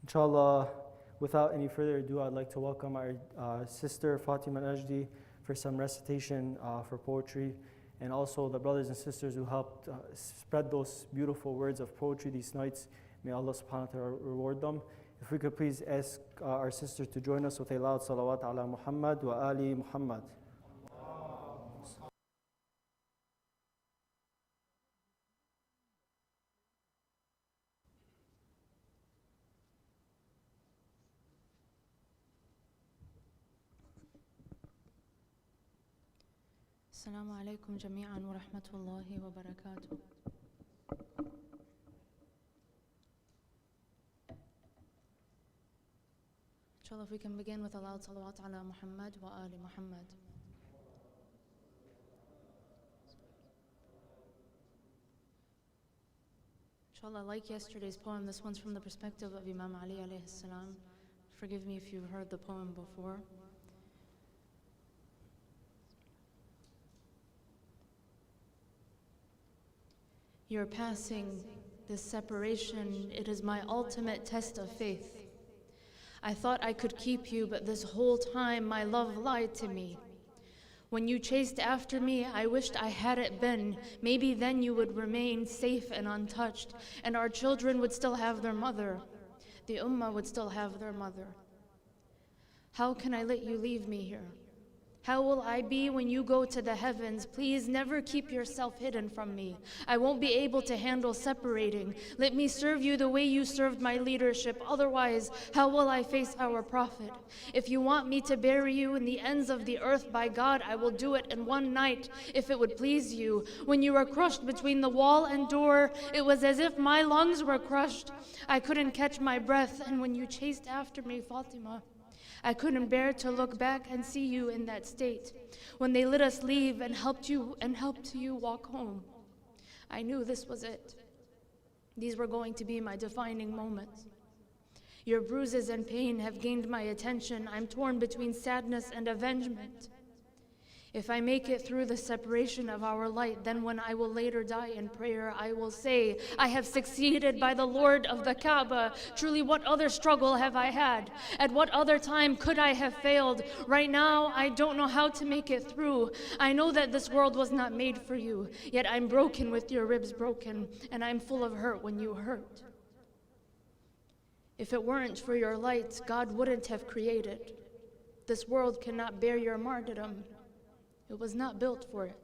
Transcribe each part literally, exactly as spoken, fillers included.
Inshallah, without any further ado, I'd like to welcome our uh, sister Fatima Najdi for some recitation uh, for poetry, and also the brothers and sisters who helped uh, spread those beautiful words of poetry these nights. May Allah subhanahu wa ta'ala reward them. If we could please ask uh, our sister to join us with a loud salawat ala Muhammad wa ali Muhammad. Assalamu alaikum jami'an wa rahmatullahi wa barakatuh. Inshallah, if we can begin with a loud salawat ala Muhammad wa ali Muhammad. Inshallah, like yesterday's poem, this one's from the perspective of Imam Ali alayhi salam. Forgive me if you've heard the poem before. Your passing, this separation, it is my ultimate test of faith. I thought I could keep you, but this whole time my love lied to me. When you chased after me, I wished I had it been. Maybe then you would remain safe and untouched, and our children would still have their mother. The ummah would still have their mother. How can I let you leave me here? How will I be when you go to the heavens? Please never keep yourself hidden from me. I won't be able to handle separating. Let me serve you the way you served my leadership. Otherwise, how will I face our Prophet? If you want me to bury you in the ends of the earth, by God, I will do it in one night, if it would please you. When you were crushed between the wall and door, it was as if my lungs were crushed. I couldn't catch my breath, and when you chased after me, Fatima, I couldn't bear to look back and see you in that state. When they let us leave and helped you and helped you walk home, I knew this was it. These were going to be my defining moments. Your bruises and pain have gained my attention. I'm torn between sadness and avengement. If I make it through the separation of our light, then when I will later die in prayer, I will say, I have succeeded by the Lord of the Kaaba. Truly, what other struggle have I had? At what other time could I have failed? Right now, I don't know how to make it through. I know that this world was not made for you, yet I'm broken with your ribs broken, and I'm full of hurt when you hurt. If it weren't for your light, God wouldn't have created. This world cannot bear your martyrdom. It was not built for it.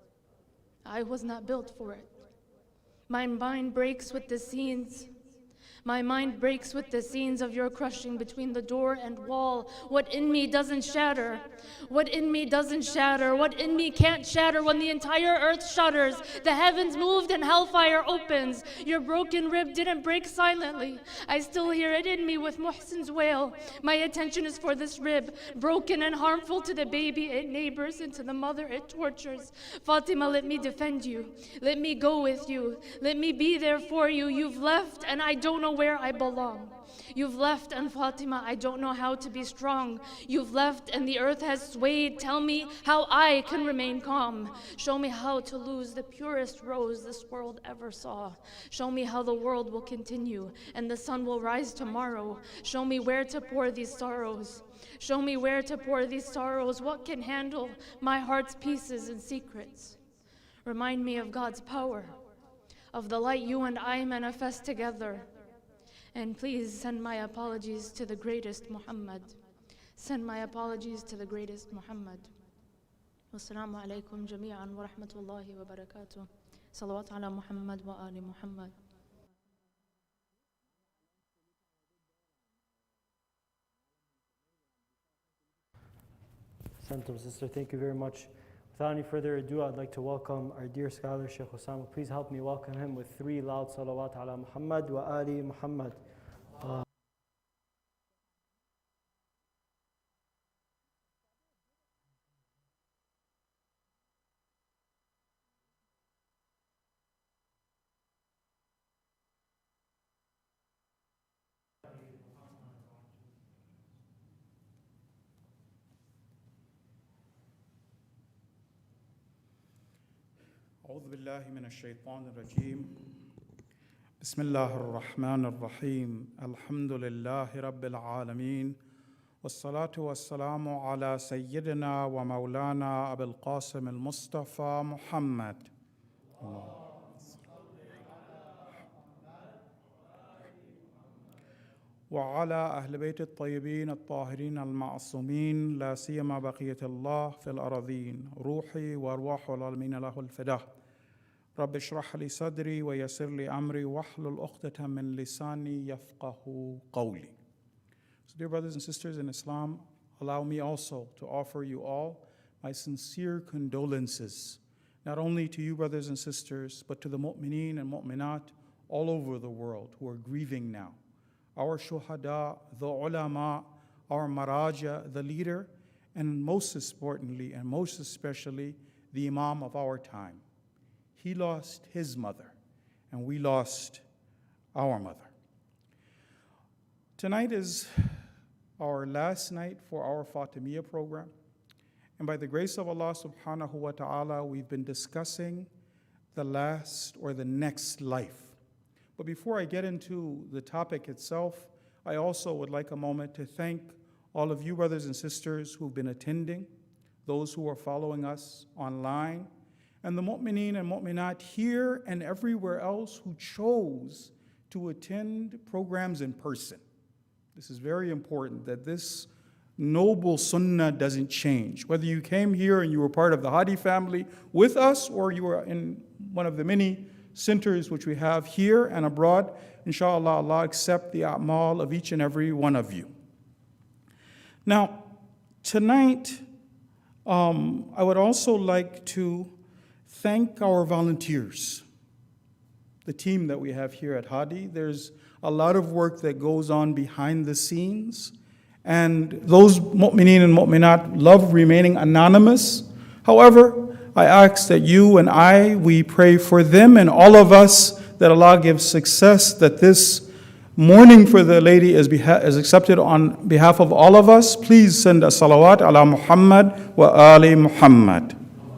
I was not built for it. My mind breaks with the scenes. My mind breaks with the scenes of your crushing between the door and wall. What in me doesn't shatter? What in me doesn't shatter? What in me can't shatter when the entire earth shudders? The heavens moved and hellfire opens. Your broken rib didn't break silently. I still hear it in me with Muhsin's wail. My attention is for this rib, broken and harmful to the baby it neighbors and to the mother it tortures. Fatima, let me defend you. Let me go with you. Let me be there for you. You've left and I don't know where I belong. You've left, and Fatima, I don't know how to be strong. You've left and the earth has swayed. Tell me how I can remain calm. Show me how to lose the purest rose this world ever saw. Show me how the world will continue and the sun will rise tomorrow. Show me where to pour these sorrows. Show me where to pour these sorrows. What can handle my heart's pieces and secrets? Remind me of God's power, of the light you and I manifest together. And please send my apologies to the greatest Muhammad. Send my apologies to the greatest Muhammad. Wassalamu alaikum jami'an wa rahmatullahi wa barakatuh. Salawat ala Muhammad wa ali Muhammad. Santum, sister, thank you very much. Without any further ado, I'd like to welcome our dear scholar, Sheikh Osama. Please help me welcome him with three loud salawat ala Muhammad wa ali Muhammad. Uh, أعوذ بالله من الشيطان الرجيم بسم الله الرحمن الرحيم الحمد لله رب العالمين والصلاة والسلام على سيدنا ومولانا أبي القاسم المصطفى محمد وعلى أهل بيت الطيبين الطاهرين المعصومين لا سيما بقية الله في الأراضين روحي وأرواح العالمين له الفداء رب اشرح لي صدري ويسر لي أمري واحلل عقدة من لساني يفقه قولي. So dear brothers and sisters in Islam, allow me also to offer you all my sincere condolences, not only to you brothers and sisters, but to the mu'mineen and mu'minat all over the world who are grieving now. Our shuhada, the ulama, our maraja, the leader, and most importantly and most especially the imam of our time. He lost his mother, and we lost our mother. Tonight is our last night for our Fatimiyya program. And by the grace of Allah subhanahu wa ta'ala, we've been discussing the last or the next life. But before I get into the topic itself, I also would like a moment to thank all of you brothers and sisters who've been attending, those who are following us online, and the mu'mineen and mu'minat here and everywhere else who chose to attend programs in person. This is very important that this noble sunnah doesn't change. Whether you came here and you were part of the Hadi family with us, or you were in one of the many centers which we have here and abroad, inshallah, Allah accept the a'mal of each and every one of you. Now, tonight, um, I would also like to thank our volunteers, the team that we have here at Hadi. There's a lot of work that goes on behind the scenes, and those mu'mineen and mu'minat love remaining anonymous. However, I ask that you and I, we pray for them and all of us that Allah gives success, that this mourning for the lady is, beha- is accepted on behalf of all of us. Please send a salawat ala Muhammad wa ali Muhammad.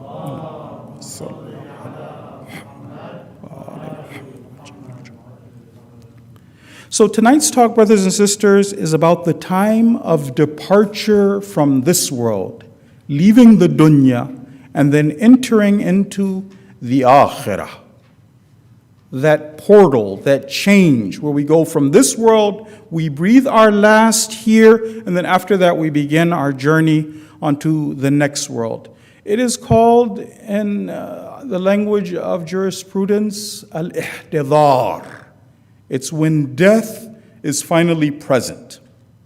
So tonight's talk, brothers and sisters, is about the time of departure from this world, leaving the dunya, and then entering into the akhirah. That portal, that change, where we go from this world, we breathe our last here, and then after that we begin our journey onto the next world. It is called, in uh, the language of jurisprudence, al-ihtidar. It's when death is finally present.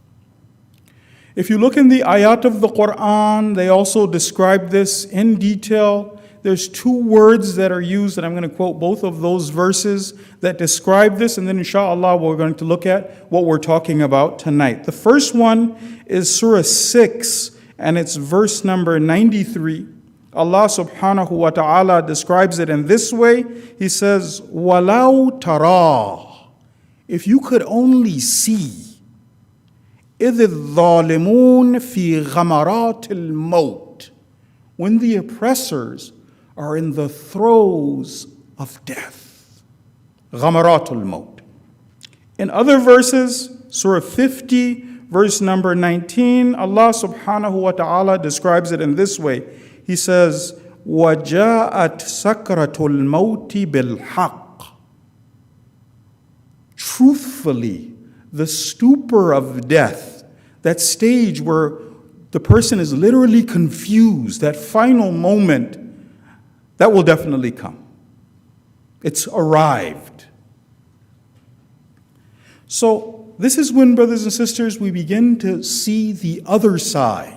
If you look in the ayat of the Quran, they also describe this in detail. There's two words that are used, and I'm going to quote both of those verses that describe this, and then inshallah we're going to look at what we're talking about tonight. The first one is Surah six, and it's verse number ninety-three. Allah subhanahu wa ta'ala describes it in this way. He says, وَلَوْ تَرَى, if you could only see, إِذِ الظَّالِمُونَ فِي غَمَرَاتِ الْمَوْتِ, when the oppressors are in the throes of death. غَمَرَاتُ الْمَوْتِ. In other verses, Surah fifty, verse number nineteen, Allah subhanahu wa ta'ala describes it in this way. He says, وَجَاءَتْ سَكْرَةُ الْمَوْتِ بِالْحَقِّ. Truthfully, the stupor of death, that stage where the person is literally confused, that final moment, that will definitely come. It's arrived. So this is when, brothers and sisters, we begin to see the other side.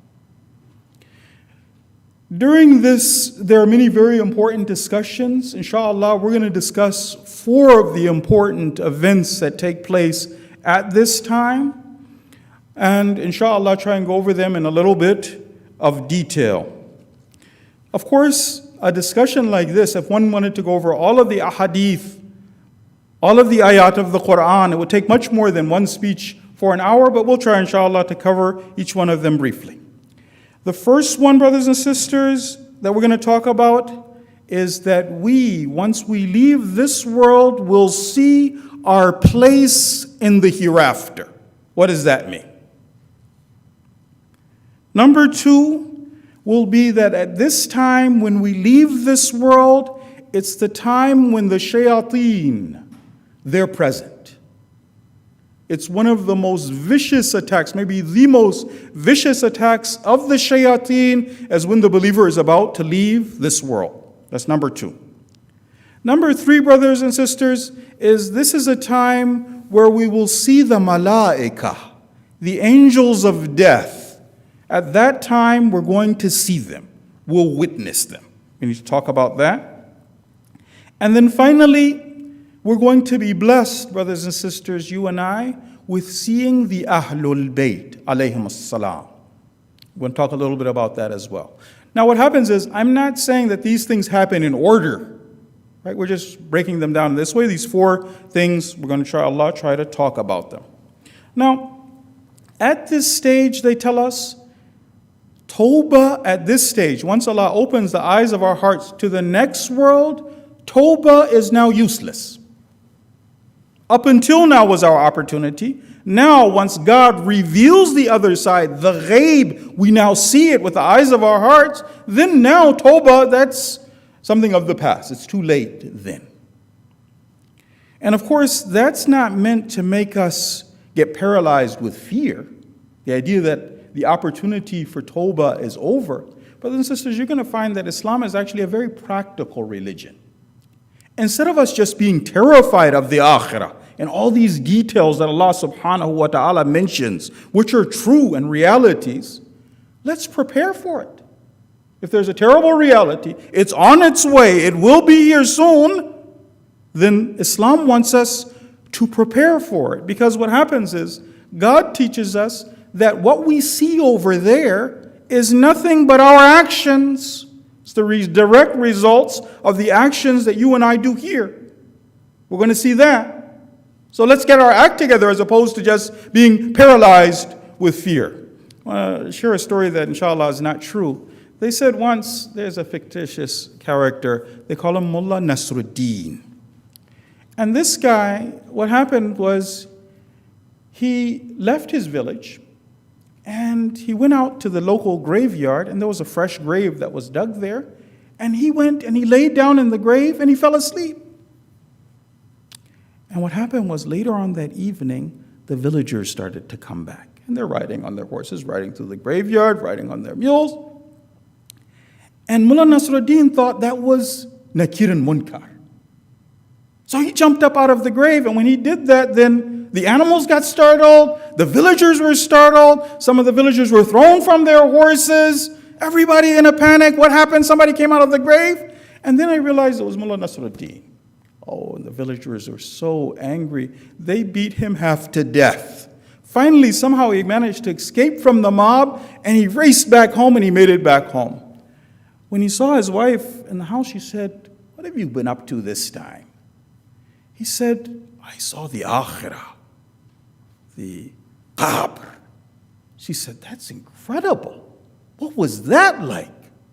During this, there are many very important discussions. Inshallah, we're going to discuss four of the important events that take place at this time. And inshallah, try and go over them in a little bit of detail. Of course, a discussion like this, if one wanted to go over all of the ahadith, all of the ayat of the Quran, it would take much more than one speech for an hour, but we'll try inshallah to cover each one of them briefly. The first one, brothers and sisters, that we're going to talk about is that we, once we leave this world, will see our place in the hereafter. What does that mean? Number two will be that at this time when we leave this world, it's the time when the shayateen, they're present. It's one of the most vicious attacks, maybe the most vicious attacks of the shayateen, as when the believer is about to leave this world. That's number two. Number three, brothers and sisters, is this is a time where we will see the malaika, the angels of death. At that time, we're going to see them. We'll witness them. We need to talk about that. And then finally, we're going to be blessed, brothers and sisters, you and I, with seeing the Ahlul Bayt, alayhim as-salam. We're going to talk a little bit about that as well. Now, what happens is, I'm not saying that these things happen in order, right? We're just breaking them down this way. These four things, we're going to try, Allah, try to talk about them. Now, at this stage, they tell us, Tawbah at this stage, once Allah opens the eyes of our hearts to the next world, Tawbah is now useless. Up until now was our opportunity. Now, once God reveals the other side, the ghaib, we now see it with the eyes of our hearts, then now Tawbah, that's something of the past. It's too late then. And of course, that's not meant to make us get paralyzed with fear. The idea that the opportunity for Tawbah is over. Brothers and sisters, you're going to find that Islam is actually a very practical religion. Instead of us just being terrified of the akhirah and all these details that Allah subhanahu wa ta'ala mentions, which are true and realities, let's prepare for it. If there's a terrible reality, it's on its way, it will be here soon, then Islam wants us to prepare for it. Because what happens is, God teaches us that what we see over there is nothing but our actions. It's the re- direct results of the actions that you and I do here. We're going to see that. So let's get our act together as opposed to just being paralyzed with fear. I want to share a story that inshallah is not true. They said once, there's a fictitious character, they call him Mullah Nasruddin. And this guy, what happened was he left his village and he went out to the local graveyard, and there was a fresh grave that was dug there. And he went and he laid down in the grave and he fell asleep. And what happened was later on that evening, the villagers started to come back. And they're riding on their horses, riding through the graveyard, riding on their mules. And Mullah Nasruddin thought that was Nakir and Munkar. So he jumped up out of the grave, and when he did that, then the animals got startled, the villagers were startled, some of the villagers were thrown from their horses, everybody in a panic. What happened? Somebody came out of the grave. And then I realized it was Mullah Nasruddin. Oh, and the villagers were so angry, they beat him half to death. Finally, somehow he managed to escape from the mob, and he raced back home, and he made it back home. When he saw his wife in the house, she said, "What have you been up to this time?" He said, "I saw the akhirah, the qabr." She said, "That's incredible. What was that like?"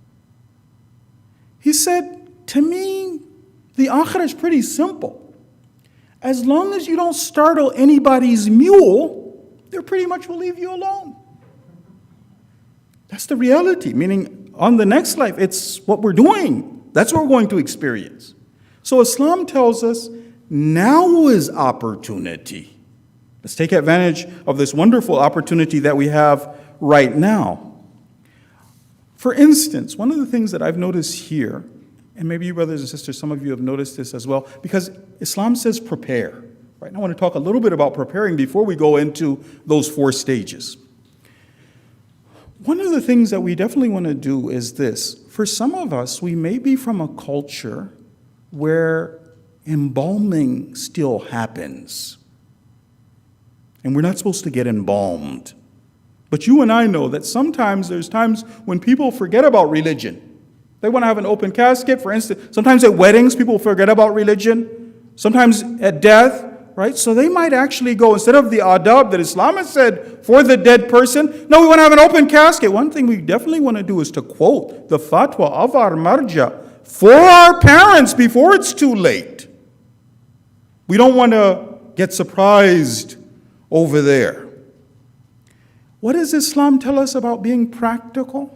He said, "To me, the akhirah is pretty simple. As long as you don't startle anybody's mule, they pretty much will leave you alone." That's the reality, meaning on the next life, it's what we're doing. That's what we're going to experience. So Islam tells us, now is opportunity. Let's take advantage of this wonderful opportunity that we have right now. For instance, one of the things that I've noticed here, and maybe you brothers and sisters, some of you have noticed this as well, because Islam says prepare. Right? And I want to talk a little bit about preparing before we go into those four stages. One of the things that we definitely want to do is this. For some of us, we may be from a culture where embalming still happens. And we're not supposed to get embalmed. But you and I know that sometimes there's times when people forget about religion. They want to have an open casket, for instance. Sometimes at weddings, people forget about religion. Sometimes at death, right? So they might actually go, instead of the adab that Islam has said for the dead person, no, we want to have an open casket. One thing we definitely want to do is to quote the fatwa of our marja, for our parents before it's too late. We don't want to get surprised over there. What does Islam tell us about being practical?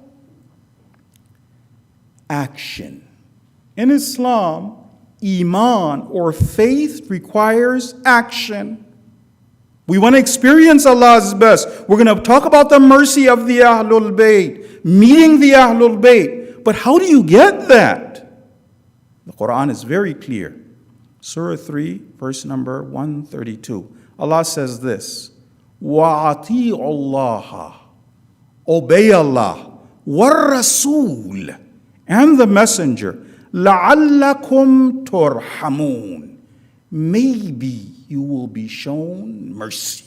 Action. In Islam, Iman or faith requires action. We want to experience Allah's best. We're going to talk about the mercy of the Ahlul Bayt, meeting the Ahlul Bayt. But how do you get that? The Quran is very clear. Surah three, verse number one thirty-two. Allah says this, وَأَطِيعُوا اللَّهَ, obey Allah, وَالرَّسُولَ, and the messenger, لَعَلَّكُمْ تُرْحَمُونَ, maybe you will be shown mercy.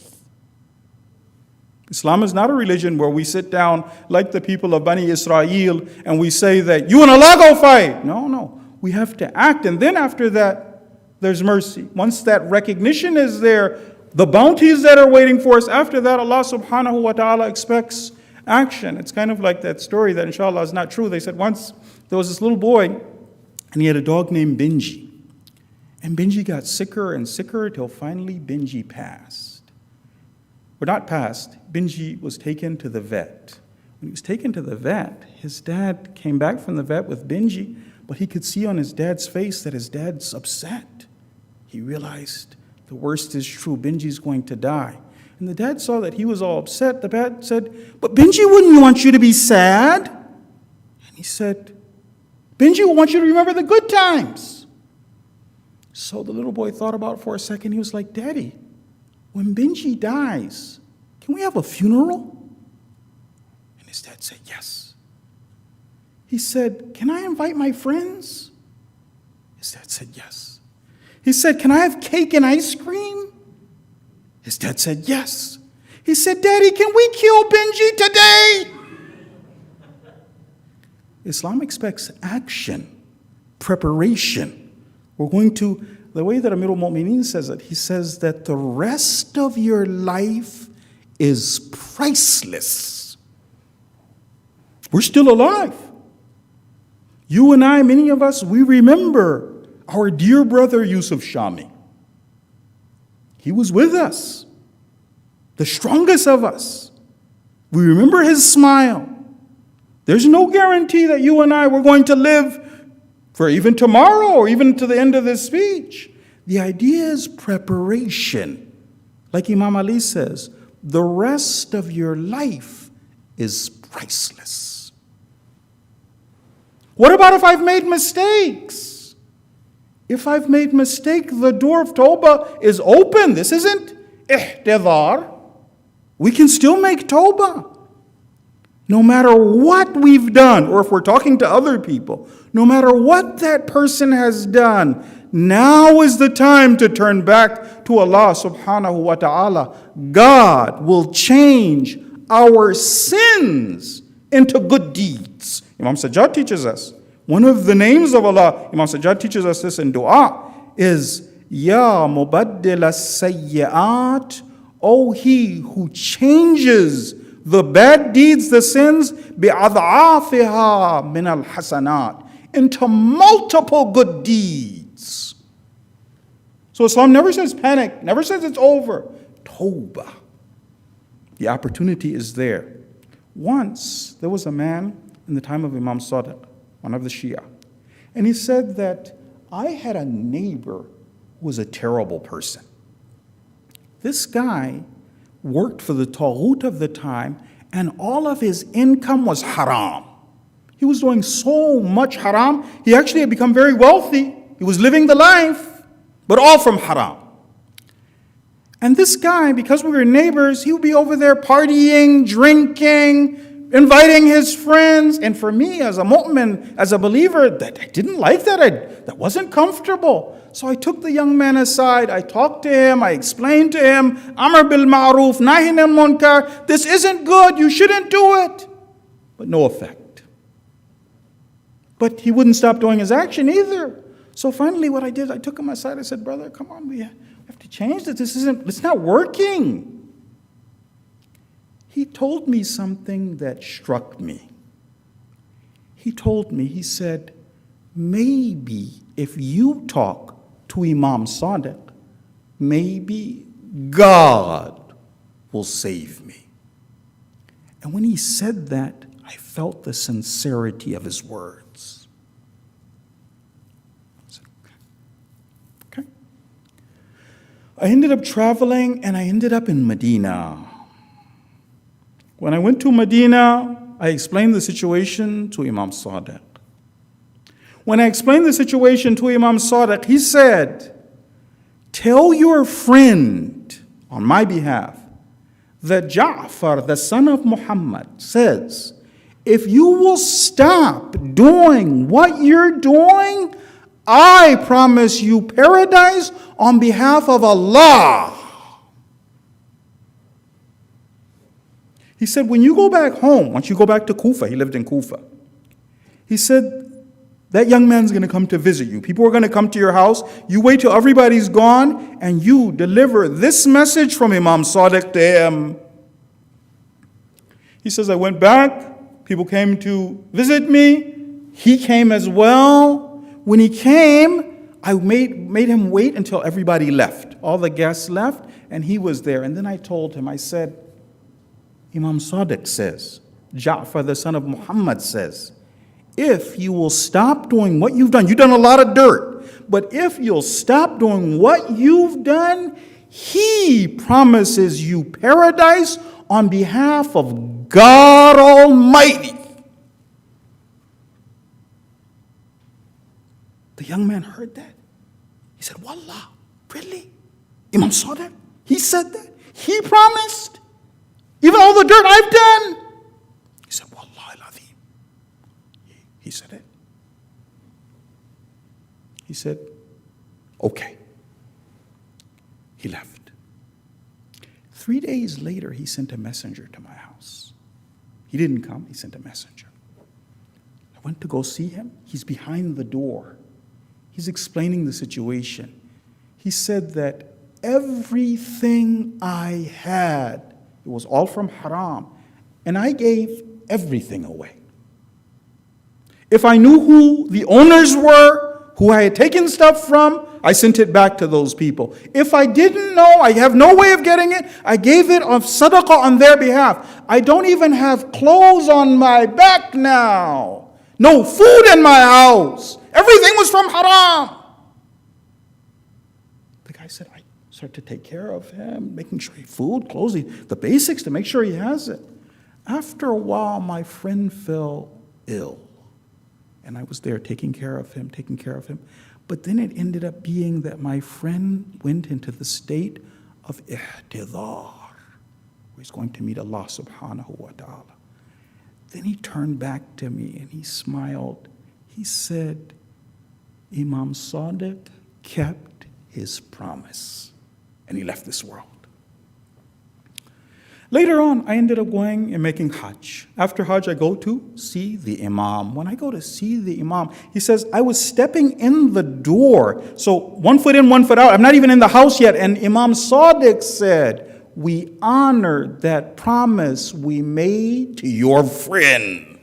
Islam is not a religion where we sit down like the people of Bani Israel and we say that you and Allah go fight. No, no. We have to act, and then after that, there's mercy. Once that recognition is there, the bounties that are waiting for us, after that, Allah subhanahu wa ta'ala expects action. It's kind of like that story that inshallah is not true. They said once there was this little boy and he had a dog named Benji. And Benji got sicker and sicker till finally Benji passed. Or not passed, Benji was taken to the vet. When he was taken to the vet, his dad came back from the vet with Benji, but he could see on his dad's face that his dad's upset. He realized the worst is true, Benji's going to die. And the dad saw that he was all upset. The dad said, but Benji wouldn't want you to be sad. And he said, Benji will want you to remember the good times. So the little boy thought about it for a second. He was like, Daddy, when Benji dies, can we have a funeral? And his dad said, yes. He said, can I invite my friends? His dad said, yes. He said, can I have cake and ice cream? His dad said, yes. He said, Daddy, can we kill Benji today? Islam expects action, preparation. We're going to, the way that Amirul Mu'mineen says it, he says that the rest of your life is priceless. We're still alive. You and I, many of us, we remember our dear brother Yusuf Shami. He was with us, the strongest of us. We remember his smile. There's no guarantee that you and I were going to live for even tomorrow or even to the end of this speech. The idea is preparation. Like Imam Ali says, the rest of your life is priceless. What about if I've made mistakes? If I've made mistake, the door of Tawbah is open. This isn't ihtidar. We can still make Tawbah. No matter what we've done, or if we're talking to other people, no matter what that person has done, now is the time to turn back to Allah subhanahu wa ta'ala. God will change our sins into good deeds. Imam Sajjad teaches us. One of the names of Allah, Imam Sajjad teaches us this in dua, is Ya Mubaddil as-sayyi'at, O He who changes the bad deeds, the sins, bi'adha'afiha min al-hasanat, into multiple good deeds. So Islam never says panic, never says it's over. Tawbah. The opportunity is there. Once, there was a man in the time of Imam Sadiq, one of the Shia, and he said that I had a neighbor who was a terrible person. This guy worked for the Taghut of the time, and all of his income was haram. He was doing so much haram, he actually had become very wealthy. He was living the life, but all from haram. And this guy, because we were neighbors, he would be over there partying, drinking, inviting his friends. And for me, as a mu'min, as a believer, that I didn't like that. I, that wasn't comfortable. So I took the young man aside. I talked to him. I explained to him, Amr bil ma'ruf, nahi anil munkar. This isn't good. You shouldn't do it. But no effect. But he wouldn't stop doing his action either. So finally what I did, I took him aside. I said, brother, come on, we have to change this. This isn't, it's not working. He told me something that struck me. He told me, he said, maybe if you talk to Imam Sadiq, maybe God will save me. And when he said that, I felt the sincerity of his words. I said, okay. I ended up traveling and I ended up in Medina. When I went to Medina, I explained the situation to Imam Sadiq. When I explained the situation to Imam Sadiq, he said, tell your friend on my behalf that Ja'far, the son of Muhammad, says, if you will stop doing what you're doing, I promise you paradise on behalf of Allah. He said, when you go back home, once you go back to Kufa, he lived in Kufa, he said, that young man's going to come to visit you. People are going to come to your house. You wait till everybody's gone, and you deliver this message from Imam Sadiq to him. He says, I went back. People came to visit me. He came as well. When he came, I made, made him wait until everybody left. All the guests left, and he was there. And then I told him, I said, Imam Sadiq says, Ja'far, the son of Muhammad, says, if you will stop doing what you've done, you've done a lot of dirt, but if you'll stop doing what you've done, he promises you paradise on behalf of God Almighty. The young man heard that. He said, Wallah, really? Imam Sadiq? He said that? He promised? Even all the dirt I've done? He said, Wallah al-Azim. He said it. He said, okay. He left. Three days later, he sent a messenger to my house. He didn't come, he sent a messenger. I went to go see him. He's behind the door. He's explaining the situation. He said that everything I had, it was all from haram, and I gave everything away. If I knew who the owners were, who I had taken stuff from, I sent it back to those people. If I didn't know, I have no way of getting it, I gave it of sadaqah on their behalf. I don't even have clothes on my back now. No food in my house. Everything was from haram. The guy said, I start to take care of him, making sure he food, clothes, the basics to make sure he has it. After a while, my friend fell ill. And I was there taking care of him, taking care of him. But then it ended up being that my friend went into the state of ihtidar, where he's going to meet Allah subhanahu wa ta'ala. Then he turned back to me and he smiled. He said, Imam Sadiq kept his promise. And he left this world. Later on, I ended up going and making Hajj. After Hajj, I go to see the Imam. When I go to see the Imam, he says, I was stepping in the door. So one foot in, one foot out. I'm not even in the house yet. And Imam Sadiq said, we honored that promise we made to your friend.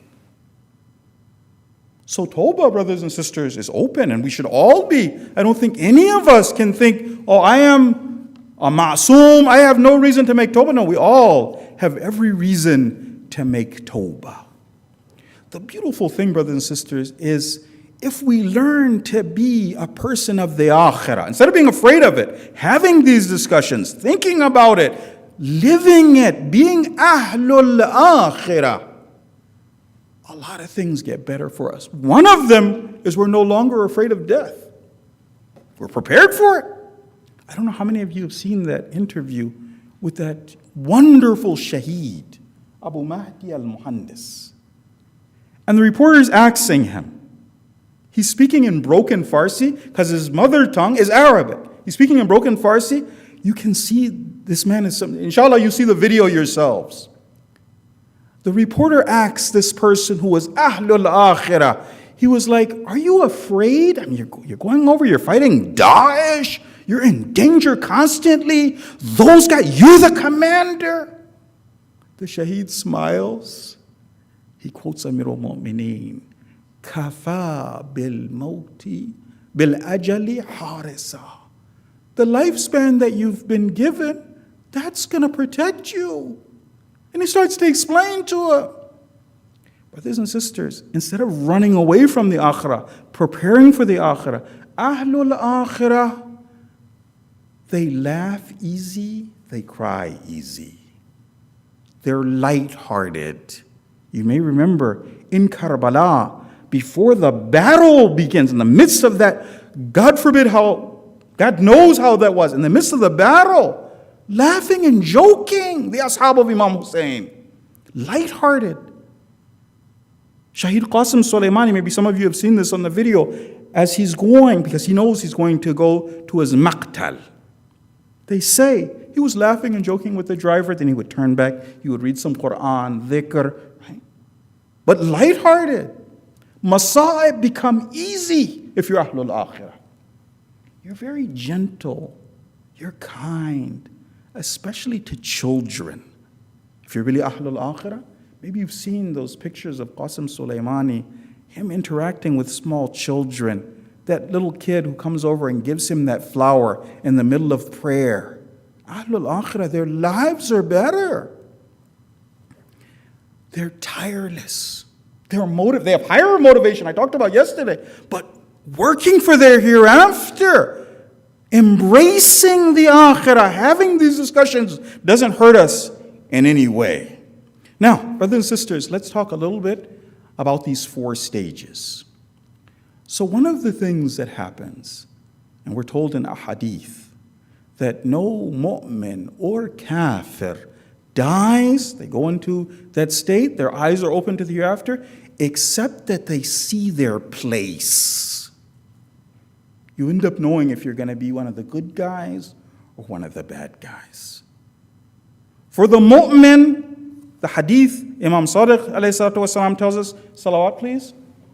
So Tawbah, brothers and sisters, is open, and we should all be. I don't think any of us can think, oh, I am a ma'soom, I have no reason to make Tawbah. No, we all have every reason to make Tawbah. The beautiful thing, brothers and sisters, is if we learn to be a person of the akhirah, instead of being afraid of it, having these discussions, thinking about it, living it, being ahlul akhirah, a lot of things get better for us. One of them is we're no longer afraid of death. We're prepared for it. I don't know how many of you have seen that interview with that wonderful shaheed, Abu Mahdi al-Muhandis. And the reporter is asking him. He's speaking in broken Farsi because his mother tongue is Arabic. He's speaking in broken Farsi. You can see this man is something. Inshallah, you see the video yourselves. The reporter asks this person who was Ahlul Akhirah, he was like, are you afraid? I mean, you're, you're going over, you're fighting Daesh, you're in danger constantly. Those guys, you're the commander. The shaheed smiles. He quotes Amir al-Mu'mineen. كَفَى بِالْمَوْتِ بِالْأَجَلِ حَارِسًا. The lifespan that you've been given, that's going to protect you. And he starts to explain to her. Brothers and sisters, instead of running away from the akhirah, preparing for the akhirah, Ahlul Akhirah, they laugh easy, they cry easy. They're light-hearted. You may remember in Karbala, before the battle begins, in the midst of that, God forbid how, God knows how that was, in the midst of the battle, laughing and joking, the ashab of Imam Hussein, light-hearted. Shaheed Qasim Soleimani, maybe some of you have seen this on the video, as he's going, because he knows he's going to go to his maqtal. They say he was laughing and joking with the driver, then he would turn back, he would read some Quran, dhikr, right? But light-hearted. Masa'ib become easy if you're Ahlul Akhirah. You're very gentle, you're kind, especially to children. If you're really Ahlul Akhirah, maybe you've seen those pictures of Qasim Soleimani, him interacting with small children, that little kid who comes over and gives him that flower in the middle of prayer. Ahlul Akhirah, their lives are better. They're tireless. They're motiv- they have higher motivation, I talked about yesterday, but working for their hereafter, embracing the akhirah, having these discussions doesn't hurt us in any way. Now, brothers and sisters, let's talk a little bit about these four stages. So one of the things that happens, and we're told in a hadith, that no mu'min or kafir dies, they go into that state, their eyes are open to the hereafter, except that they see their place. You end up knowing if you're going to be one of the good guys or one of the bad guys. For the mu'min, the hadith, Imam Sadiq alayhi salatu wasalam tells us, salawat please.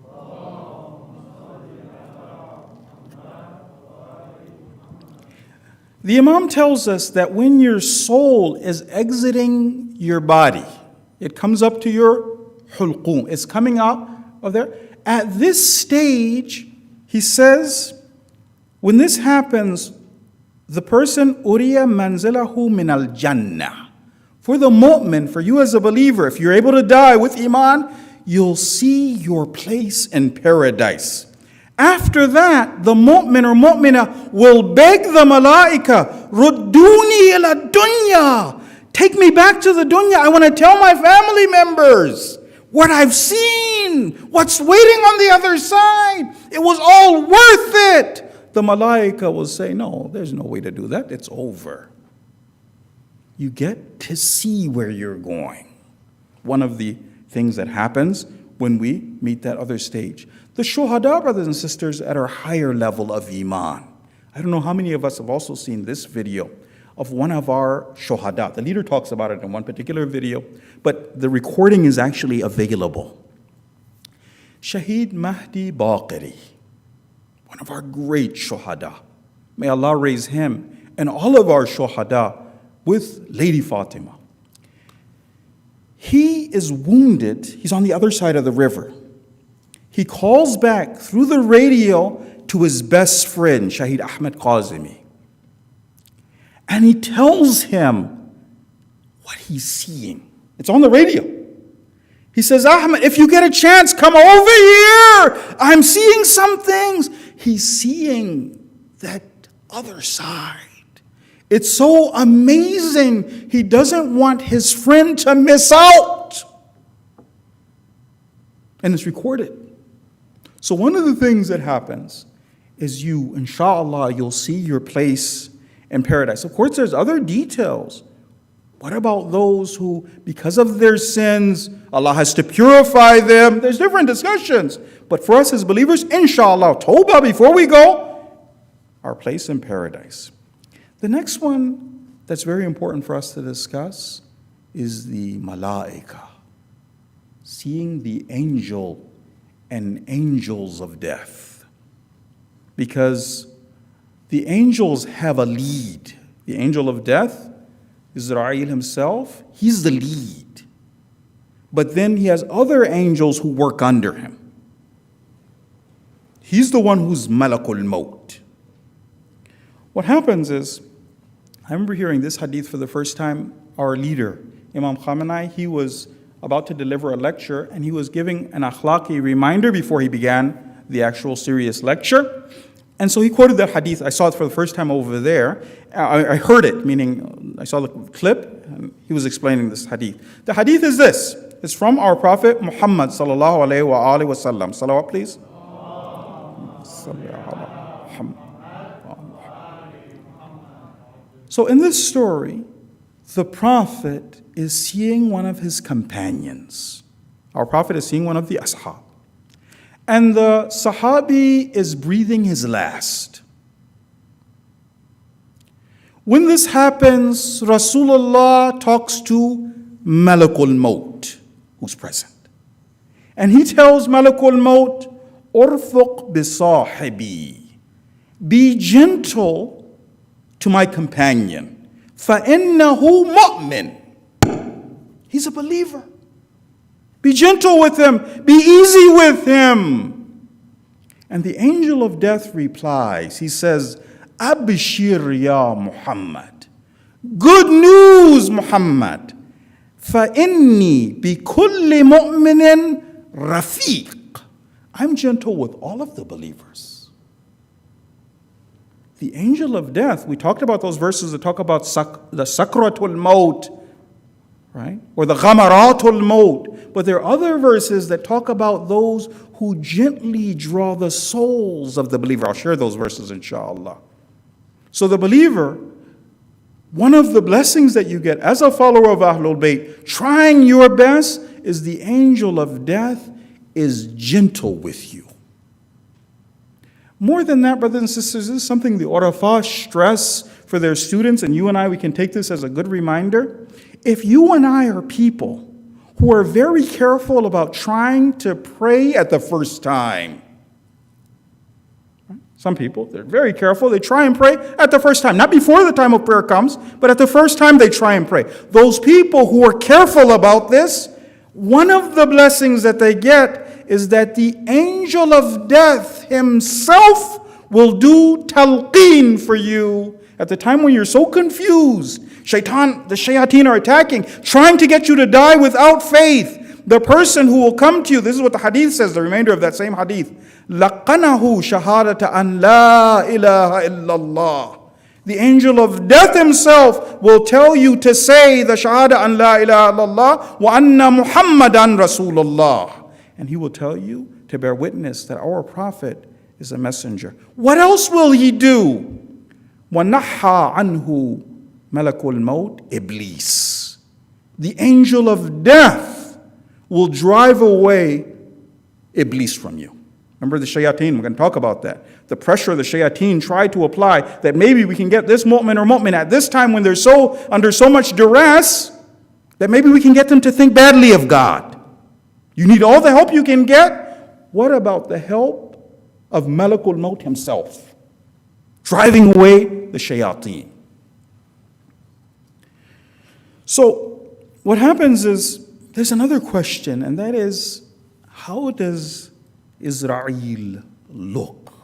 The Imam tells us that when your soul is exiting your body, it comes up to your hulqum, it's coming out of there. At this stage, he says, when this happens, the person, uriya manzilahu min al jannah. For the mu'min, for you as a believer, if you're able to die with iman, you'll see your place in paradise. After that, the mu'min or mu'mina will beg the malaika, Rudduni ila dunya. Take me back to the dunya. I want to tell my family members what I've seen, what's waiting on the other side. It was all worth it. The malaika will say, no, there's no way to do that. It's over. You get to see where you're going. One of the things that happens when we meet that other stage. The shuhada, brothers and sisters, at our higher level of iman. I don't know how many of us have also seen this video of one of our shuhada. The leader talks about it in one particular video, but the recording is actually available. Shaheed Mahdi Baqiri, one of our great shuhada. May Allah raise him and all of our shuhada with Lady Fatima. He is wounded. He's on the other side of the river. He calls back through the radio to his best friend, Shaheed Ahmed Qazimi. And he tells him what he's seeing. It's on the radio. He says, Ahmed, if you get a chance, come over here. I'm seeing some things. He's seeing that other side. It's so amazing. He doesn't want his friend to miss out. And it's recorded. So one of the things that happens is you, inshallah, you'll see your place in paradise. Of course, there's other details. What about those who, because of their sins, Allah has to purify them? There's different discussions. But for us as believers, inshallah, tawbah before we go, our place in paradise. The next one that's very important for us to discuss is the malaika. Seeing the angel and angels of death. Because the angels have a lead. The angel of death, Israel himself, he's the lead. But then he has other angels who work under him. He's the one who's Malakul Maut. What happens is, I remember hearing this hadith for the first time. Our leader, Imam Khamenei, he was about to deliver a lecture, and he was giving an akhlaqi reminder before he began the actual serious lecture. And so he quoted that hadith. I saw it for the first time over there. I, I heard it, meaning I saw the clip, and he was explaining this hadith. The hadith is this. It's from our Prophet Muhammad sallallahu alayhi wa alihi wa sallam. Salawat, please. So in this story, the Prophet is seeing one of his companions. Our Prophet is seeing one of the ashab. And the Sahabi is breathing his last. When this happens, Rasulullah talks to Malakul Maut, who's present. And he tells Malakul Maut, Urfuq bisahibi. Be gentle to my companion. فَإِنَّهُ مُؤْمِن. He's a believer. Be gentle with him. Be easy with him. And the angel of death replies. He says, Abshir ya Muhammad. Good news, Muhammad. فَإِنِّي بِكُلِّ مُؤْمِنٍ رَفِيقٍ. I'm gentle with all of the believers. The angel of death, we talked about those verses that talk about sak- the sakratul maut, right? Or the ghamaratul maut. But there are other verses that talk about those who gently draw the souls of the believer. I'll share those verses, inshallah. So the believer, one of the blessings that you get as a follower of Ahlul Bayt, trying your best, is the angel of death is gentle with you. More than that, brothers and sisters, this is something the Urafah stress for their students, and you and I, we can take this as a good reminder. If you and I are people who are very careful about trying to pray at the first time, some people, they're very careful, they try and pray at the first time, not before the time of prayer comes, but at the first time they try and pray. Those people who are careful about this, one of the blessings that they get is that the angel of death himself will do talqeen for you at the time when you're so confused. Shaitan, the shayateen are attacking, trying to get you to die without faith. The person who will come to you, this is what the hadith says, the remainder of that same hadith. لَقَنَهُ شَهَادَةَ أَنْ لَا إِلَهَ إِلَّا اللَّهِ. The angel of death himself will tell you to say the shahada an la ilaha illallah wa anna Muhammadan Rasulullah. And he will tell you to bear witness that our Prophet is a messenger. What else will he do? وَنَحَّى عَنْهُ مَلَكُ الْمَوْتِ Iblis. The angel of death will drive away Iblis from you. Remember the shayateen, we're going to talk about that. The pressure the shayateen try to apply, that maybe we can get this mu'min or mu'min at this time when they're so under so much duress, that maybe we can get them to think badly of God. You need all the help you can get. What about the help of Malakul Maut himself, driving away the shayateen? So what happens is, there's another question, and that is, how does Israel look?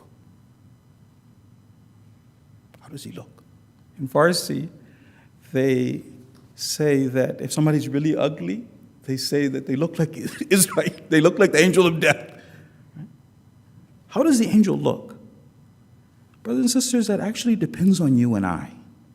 How does he look? In Farsi, they say that if somebody's really ugly, they say that they look like Israel. They look like the angel of death. How does the angel look? Brothers and sisters, that actually depends on you and I.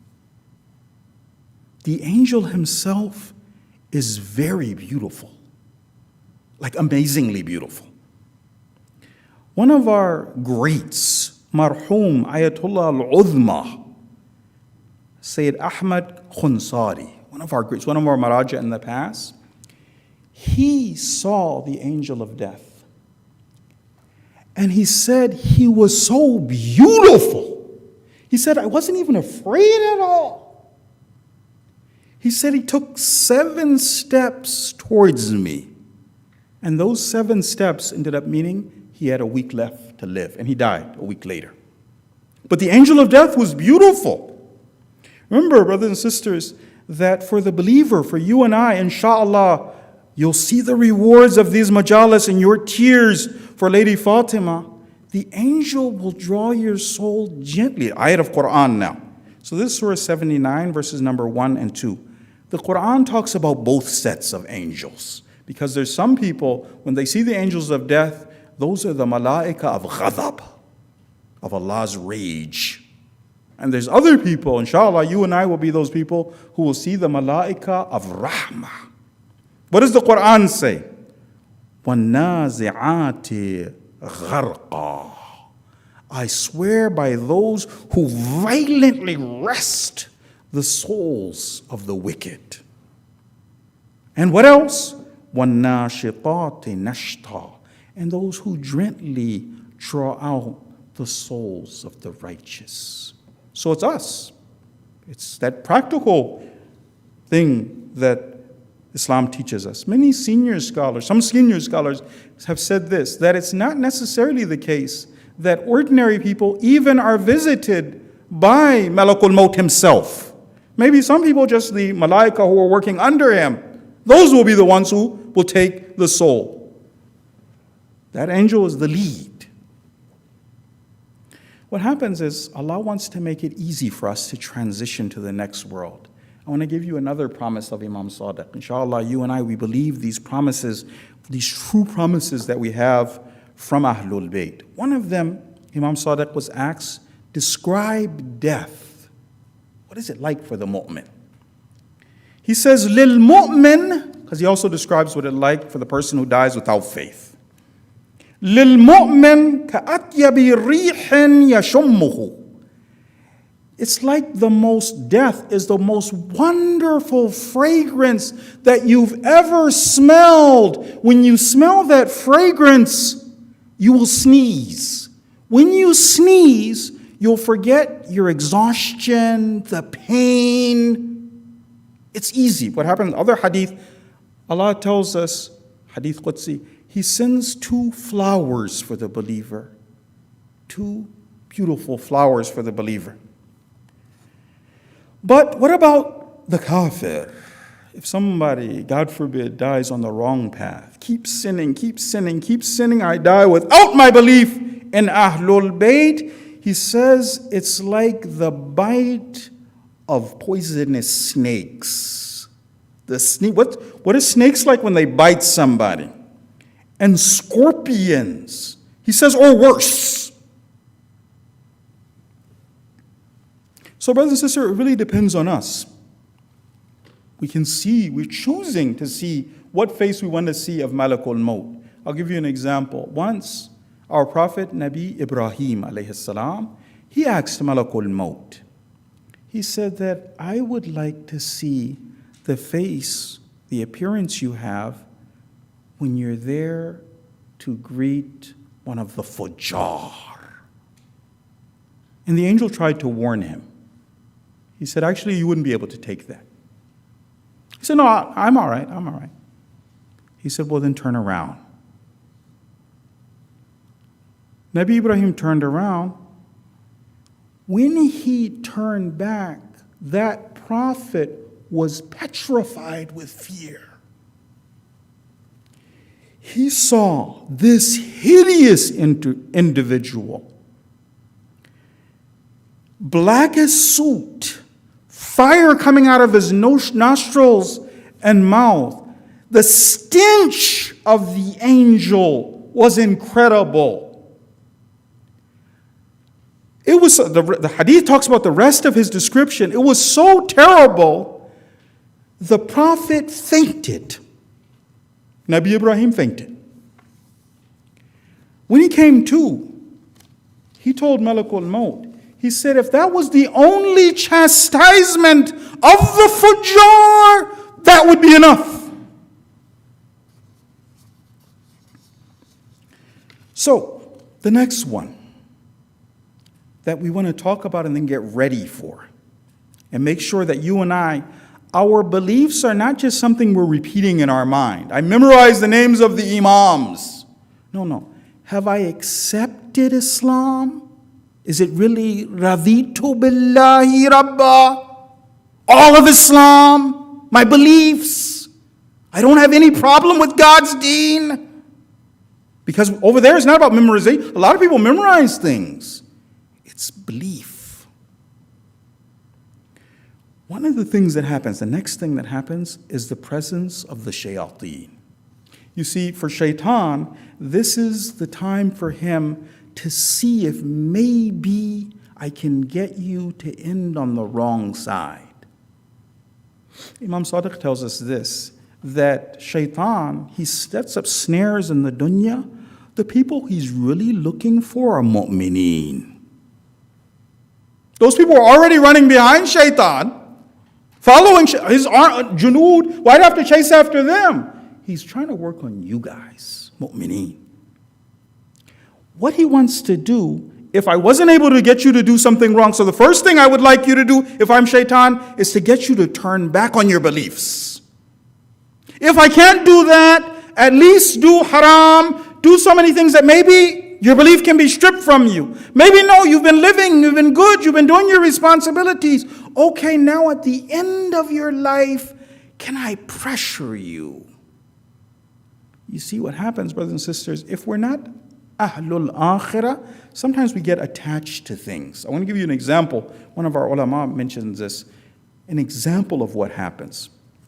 The angel himself is very beautiful, like amazingly beautiful. One of our greats, Marhum Ayatollah al-Uzma, Sayyid Ahmad Khunsari, one of our greats, one of our maraja in the past, he saw the angel of death. And he said he was so beautiful. He said, I wasn't even afraid at all. He said he took seven steps towards me. And those seven steps ended up meaning he had a week left to live. And he died a week later. But the angel of death was beautiful. Remember, brothers and sisters, that for the believer, for you and I, inshallah, you'll see the rewards of these majalis in your tears for Lady Fatima. the angel will draw your soul gently. Ayat of Quran now. So this is Surah seventy-nine, verses number one and two. The Quran talks about both sets of angels. Because there's some people, when they see the angels of death, those are the malaika of ghadab, of Allah's rage. And there's other people, inshallah, you and I will be those people who will see the malaika of rahmah. What does the Quran say? وَالنَّازِعَاتِ غَرْقًا. I swear by those who violently wrest the souls of the wicked. And what else? وَالنَّاشِطَاتِ نَشْطًا. And those who gently draw out the souls of the righteous. So it's us. It's that practical thing that Islam teaches us. Many senior scholars, some senior scholars have said this, that it's not necessarily the case that ordinary people even are visited by Malakul Maut himself. Maybe some people, just the malaika who are working under him, those will be the ones who will take the soul. That angel is the lead. What happens is Allah wants to make it easy for us to transition to the next world. I want to give you another promise of Imam Sadiq. Inshallah, you and I, we believe these promises, these true promises that we have from Ahlul Bayt. One of them, Imam Sadiq was asked, describe death. What is it like for the mu'min? He says, lil mu'min, because he also describes what it's like for the person who dies without faith. Lil mu'min ka'atyabi rihin yashummuhu. It's like the most, death is the most wonderful fragrance that you've ever smelled. When you smell that fragrance, you will sneeze. When you sneeze, you'll forget your exhaustion, the pain. It's easy. What happens in other hadith, Allah tells us, hadith Qudsi, He sends two flowers for the believer. Two beautiful flowers for the believer. But what about the kafir? If somebody, God forbid, dies on the wrong path, keep sinning, keep sinning, keep sinning, I die without my belief in Ahlul Bayt, he says it's like the bite of poisonous snakes. The snake, what, what are snakes like when they bite somebody? And scorpions. He says, or worse. So, brothers and sisters, it really depends on us. We can see, we're choosing to see what face we want to see of Malakul Maut. I'll give you an example. Once, our Prophet Nabi Ibrahim alayhi salam, he asked Malakul Maut. He said that I would like to see the face, the appearance you have when you're there to greet one of the fujjar. And the angel tried to warn him. He said, actually, you wouldn't be able to take that. He said, no, I'm all right, I'm all right. He said, well, then turn around. Nabi Ibrahim turned around. When he turned back, that prophet was petrified with fear. He saw this hideous individual, black as soot, fire coming out of his nostrils and mouth. The stench of the angel was incredible. It was the, the hadith talks about the rest of his description. It was so terrible, the prophet fainted. Nabi Ibrahim fainted. When he came to, he told Malakul Maut, he said, if that was the only chastisement of the fujjar, that would be enough. So, the next one that we want to talk about and then get ready for, and make sure that you and I, our beliefs are not just something we're repeating in our mind. I memorized the names of the imams. No, no. Have I accepted Islam? Is it really raditu billahi rabba? All of Islam, my beliefs. I don't have any problem with God's deen. Because over there it's not about memorization. A lot of people memorize things. It's belief. One of the things that happens, the next thing that happens, is the presence of the shayateen. You see, for shaitan, this is the time for him to see if maybe I can get you to end on the wrong side. Imam Sadiq tells us this, that shaitan, he sets up snares in the dunya. The people he's really looking for are mu'mineen. Those people are already running behind shaitan, following his junood. Why'd I have to chase after them? He's trying to work on you guys, mu'mineen. What he wants to do, if I wasn't able to get you to do something wrong, so the first thing I would like you to do, if I'm shaitan, is to get you to turn back on your beliefs. If I can't do that, at least do haram, do so many things that maybe your belief can be stripped from you. Maybe no, you've been living, you've been good, you've been doing your responsibilities. Okay, now at the end of your life, can I pressure you? You see what happens, brothers and sisters, if we're not Ahlul Akhirah, sometimes we get attached to things. I want to give you an example. One of our ulama mentions this. An example of what happens.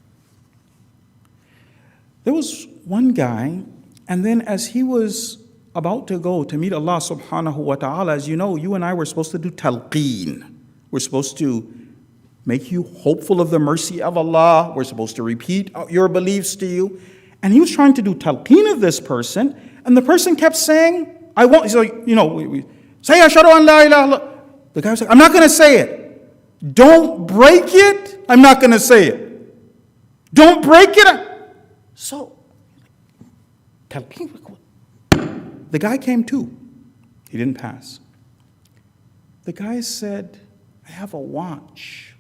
There was one guy, and then as he was about to go to meet Allah subhanahu wa ta'ala, as you know, you and I were supposed to do talqeen. We're supposed to make you hopeful of the mercy of Allah. We're supposed to repeat your beliefs to you. And he was trying to do talqeen of this person, and the person kept saying, I won't. He's like, you know, we, we say, Ashhadu an la ilaha illallah. The guy was like, I'm not going to say it. Don't break it. I'm not going to say it. Don't break it. So, talqeen. The guy came too. He didn't pass. The guy said, I have a watch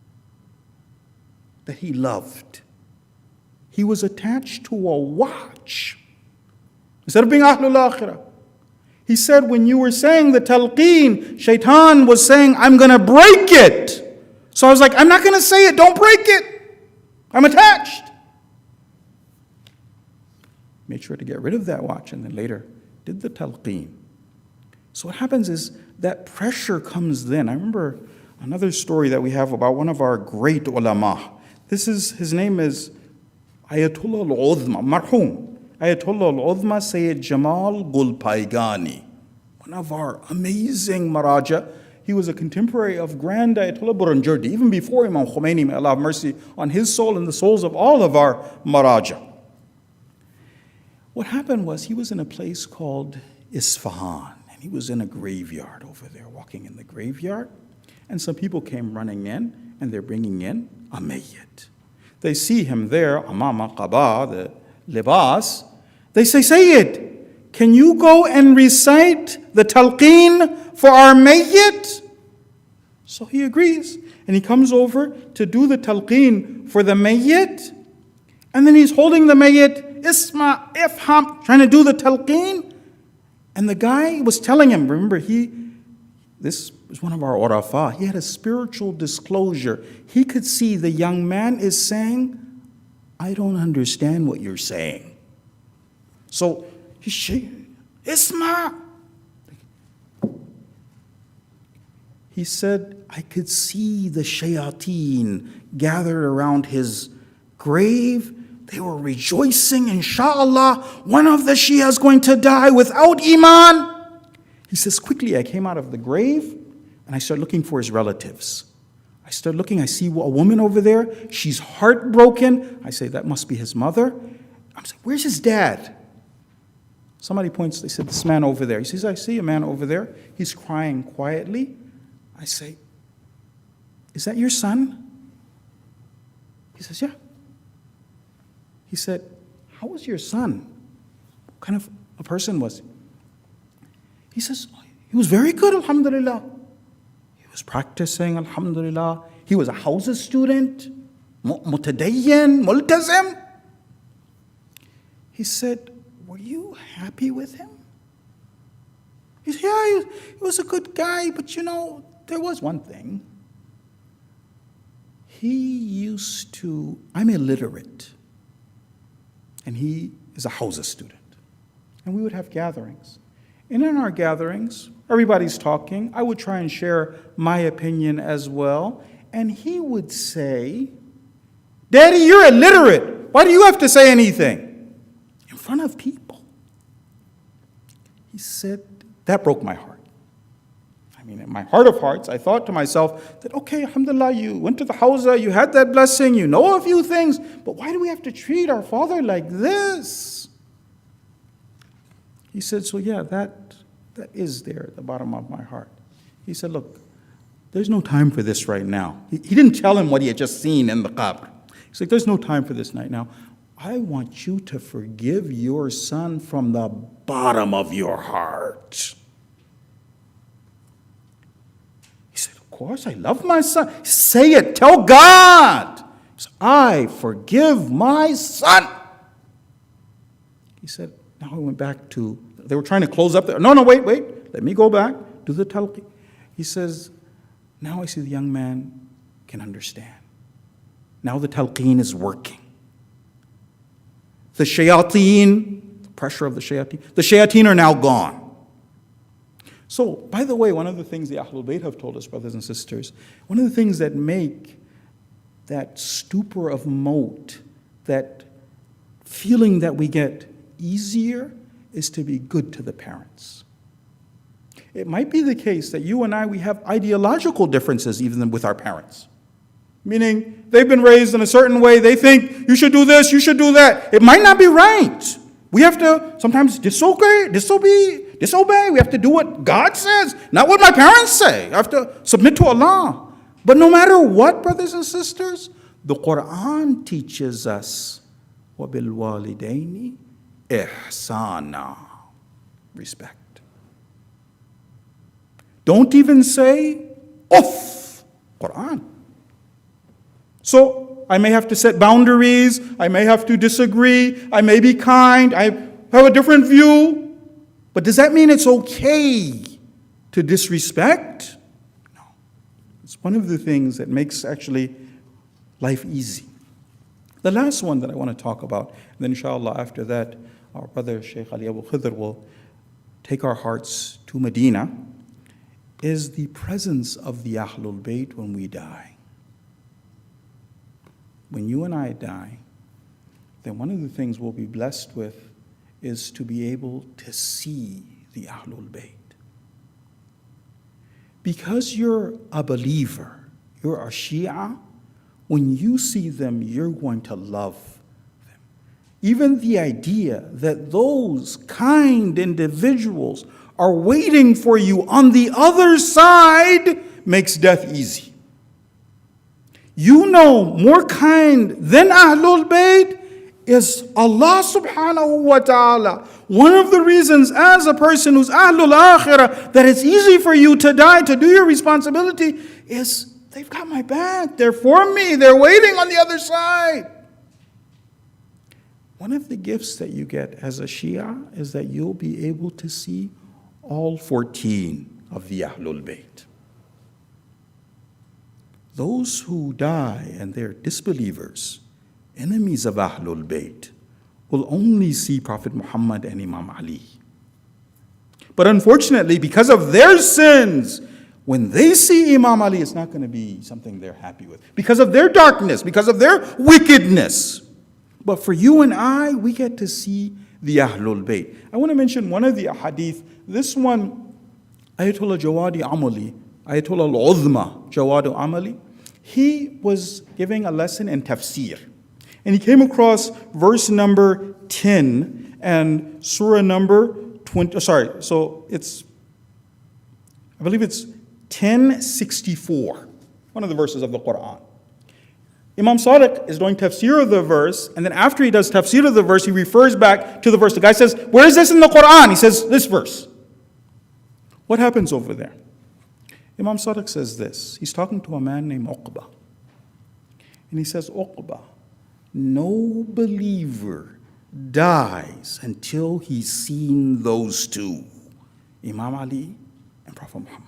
that he loved. He was attached to a watch. Instead of being Ahlul Akhirah. He said, when you were saying the talqeen, shaitan was saying, I'm going to break it. So I was like, I'm not going to say it. Don't break it. I'm attached. Made sure to get rid of that watch, and then later did the talqeen. So what happens is that pressure comes then. I remember another story that we have about one of our great ulama. This is, his name is Ayatollah al-Uzma, marhum. Ayatollah al-Uzma Sayyid Jamal Gulpaigani, one of our amazing maraja. He was a contemporary of Grand Ayatollah Buranjurdi, even before Imam Khomeini, may Allah have mercy on his soul and the souls of all of our maraja. What happened was he was in a place called Isfahan, and he was in a graveyard over there, walking in the graveyard, and some people came running in, and they're bringing in a mayyit. They see him there, amama qaba, the libas. They say, Sayyid, can you go and recite the talqeen for our mayyit? So he agrees, and he comes over to do the talqeen for the mayyit, and then he's holding the mayyit, isma, ifham, trying to do the talqeen, and the guy was telling him, remember, he, this was one of our urafa, he had a spiritual disclosure. He could see the young man is saying, I don't understand what you're saying. So, he Isma. He said, I could see the shayateen gathered around his grave. They were rejoicing, inshallah, one of the Shia is going to die without iman. He says, quickly, I came out of the grave and I started looking for his relatives. I started looking, I see a woman over there. She's heartbroken. I say, that must be his mother. I'm saying, where's his dad? Somebody points, they said, this man over there. He says, I see a man over there. He's crying quietly. I say, is that your son? He says, yeah. He said, how was your son? What kind of a person was he? He says, he was very good, alhamdulillah. He was practicing, alhamdulillah. He was a Hausa student, mutadayyan, multazim. He said, were you happy with him? He said, yeah, he was, he was a good guy, but you know, there was one thing. He used to, I'm illiterate, and he is a Hausa student. and we would have gatherings. And in our gatherings, everybody's talking. I would try and share my opinion as well. And he would say, Daddy, you're illiterate. Why do you have to say anything? In front of people. He said, that broke my heart. I mean, in my heart of hearts, I thought to myself that, okay, alhamdulillah, you went to the hawza, you had that blessing, you know a few things, but why do we have to treat our father like this? He said, so yeah, that, that is there at the bottom of my heart. He said, look, there's no time for this right now. He, he didn't tell him what he had just seen in the qabr. He's like, there's no time for this right now. I want you to forgive your son from the bottom of your heart. He said, of course, I love my son. Say it, tell God. He said, I forgive my son. He said, now I went back to, they were trying to close up there. No, no, wait, wait. Let me go back, do the talqi. He says, now I see the young man can understand. Now the talqeen is working. The shayateen, the pressure of the shayateen, the shayateen are now gone. So, by the way, one of the things the Ahlul Bayt have told us, brothers and sisters, one of the things that make that stupor of moat, that feeling that we get easier, is to be good to the parents. It might be the case that you and I, we have ideological differences even with our parents. Meaning, they've been raised in a certain way, they think you should do this, you should do that. It might not be right. We have to sometimes disobey, disobey, disobey. We have to do what God says, not what my parents say. I have to submit to Allah. But no matter what, brothers and sisters, the Quran teaches us, وَبِالْوَالِدَيْنِ إِحْسَانًا, respect. Don't even say, off, Quran. So, I may have to set boundaries, I may have to disagree, I may be kind, I have a different view, but does that mean it's okay to disrespect? No. It's one of the things that makes actually life easy. The last one that I want to talk about, and then inshallah after that, our brother Shaykh Ali Abu Khidr will take our hearts to Medina, is the presence of the Ahlul Bayt when we die. When you and I die, then one of the things we'll be blessed with is to be able to see the Ahlul Bayt. Because you're a believer, you're a Shia, when you see them, you're going to love them. Even the idea that those kind individuals are waiting for you on the other side makes death easy. You know more kind than Ahlul Bayt is Allah subhanahu wa ta'ala. One of the reasons as a person who's Ahlul Akhirah that it's easy for you to die, to do your responsibility, is they've got my back. They're for me. They're waiting on the other side. One of the gifts that you get as a Shia is that you'll be able to see all fourteen of the Ahlul Bayt. Those who die and they're disbelievers, enemies of Ahlul Bayt, will only see Prophet Muhammad and Imam Ali. But unfortunately, because of their sins, when they see Imam Ali, it's not going to be something they're happy with. Because of their darkness, because of their wickedness. But for you and I, we get to see the Ahlul Bayt. I want to mention one of the ahadith. This one, Ayatollah Jawadi Amali, Ayatollah Al-Uzma Jawadi Amali, he was giving a lesson in tafsir. And he came across verse number ten and surah number twenty, oh, sorry, so it's, I believe it's ten sixty-four, one of the verses of the Quran. Imam Sadiq is doing tafsir of the verse, and then after he does tafsir of the verse, he refers back to the verse. The guy says, where is this in the Quran? He says, this verse. What happens over there? Imam Sadiq says this. He's talking to a man named Uqba. And he says, Uqba, no believer dies until he's seen those two, Imam Ali and Prophet Muhammad.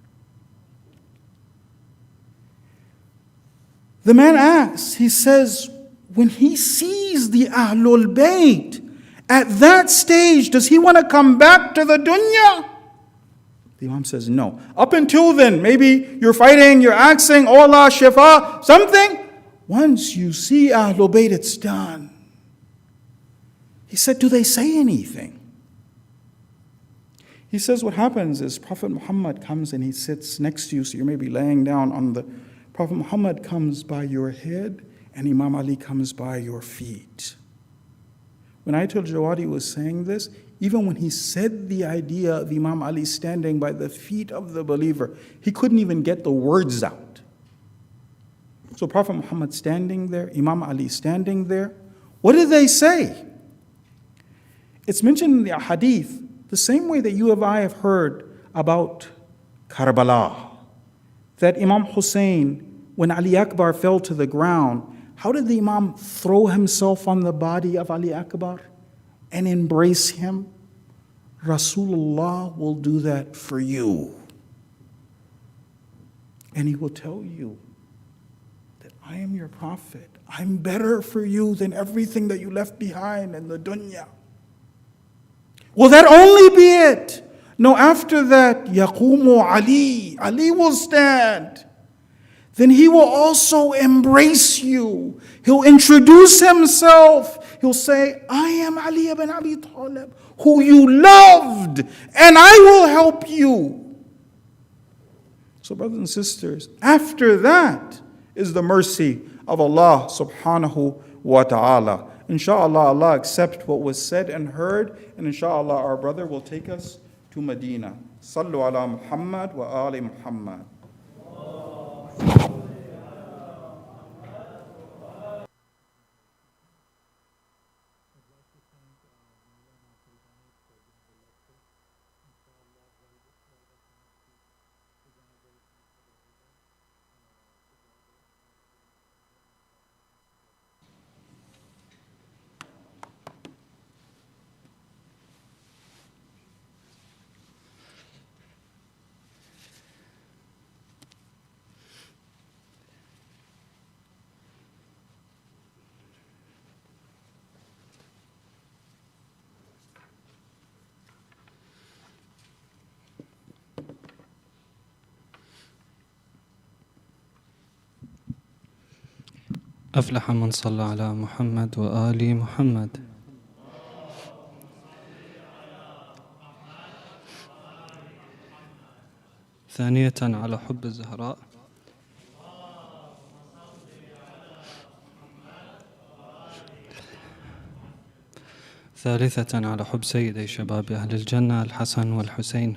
The man asks, he says, when he sees the Ahlul Bayt At that stage, does he want to come back to the dunya? The Imam says no. Up until then, maybe you're fighting, you're asking, oh Allah, shifa, something. Once you see Ahlul Bayt, it's done. He said, do they say anything? He says what happens is Prophet Muhammad comes and he sits next to you, so you may be laying down on the... Prophet Muhammad comes by your head and Imam Ali comes by your feet. When Ayatul Jawadi was saying this, even when he said the idea of Imam Ali standing by the feet of the believer, he couldn't even get the words out. So Prophet Muhammad standing there, Imam Ali standing there, what did they say? It's mentioned in the hadith, the same way that you and I have heard about Karbala, that Imam Hussein, when Ali Akbar fell to the ground, how did the Imam throw himself on the body of Ali Akbar and embrace him? Rasulullah will do that for you. And he will tell you that I am your prophet. I'm better for you than everything that you left behind in the dunya. Will that only be it? No, after that, yaqumu Ali. Ali will stand. Then he will also embrace you. He'll introduce himself. He'll say, I am Ali ibn Abi Talib, who you loved, and I will help you. So brothers and sisters, after that is the mercy of Allah subhanahu wa ta'ala. Inshallah, Allah accept what was said and heard, and inshallah our brother will take us to Medina. Sallu ala Muhammad wa ali Muhammad. أفلح من صلى على محمد وآل محمد. ثانية على حب الزهراء. ثالثة على حب سيدي شباب أهل الجنة الحسن والحسين.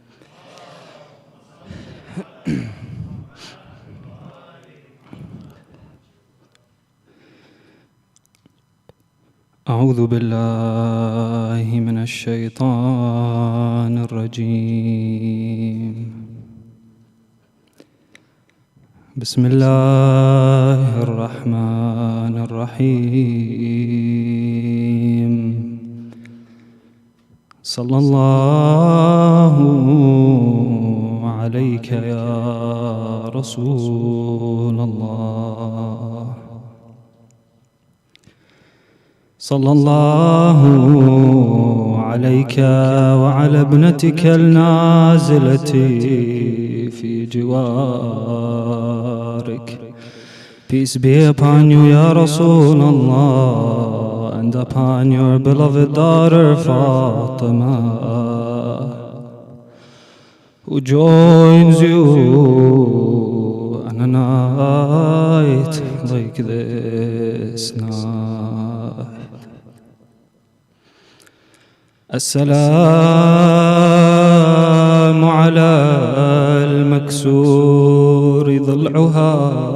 أعوذ بالله من الشيطان الرجيم. بسم الله الرحمن الرحيم. صلى الله عليك يا رسول الله. صلى الله عليك وعلى ابنتك النازلة في جوارك. Peace be upon you, Ya Rasulullah, and upon your beloved daughter Fatima, who joins you on a night like this night. السلام على المكسور ضلعها.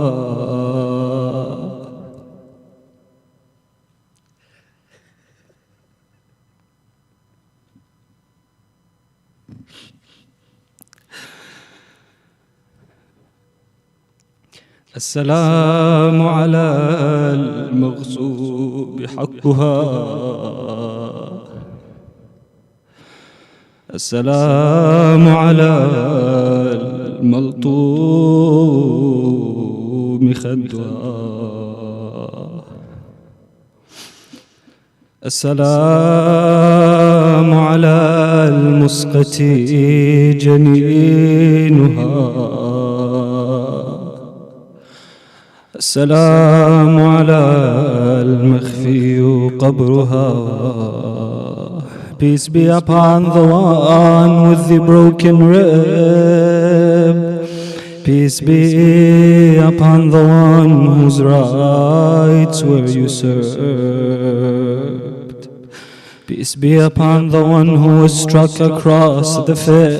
السلام على المغصوب حقها. السلام على الملطوم خدها. السلام على المسقة جنينها، السلام على المخفي قبرها. Peace be upon the one with the broken rib. Peace be upon the one whose rights were usurped. Peace be upon the one who was struck across the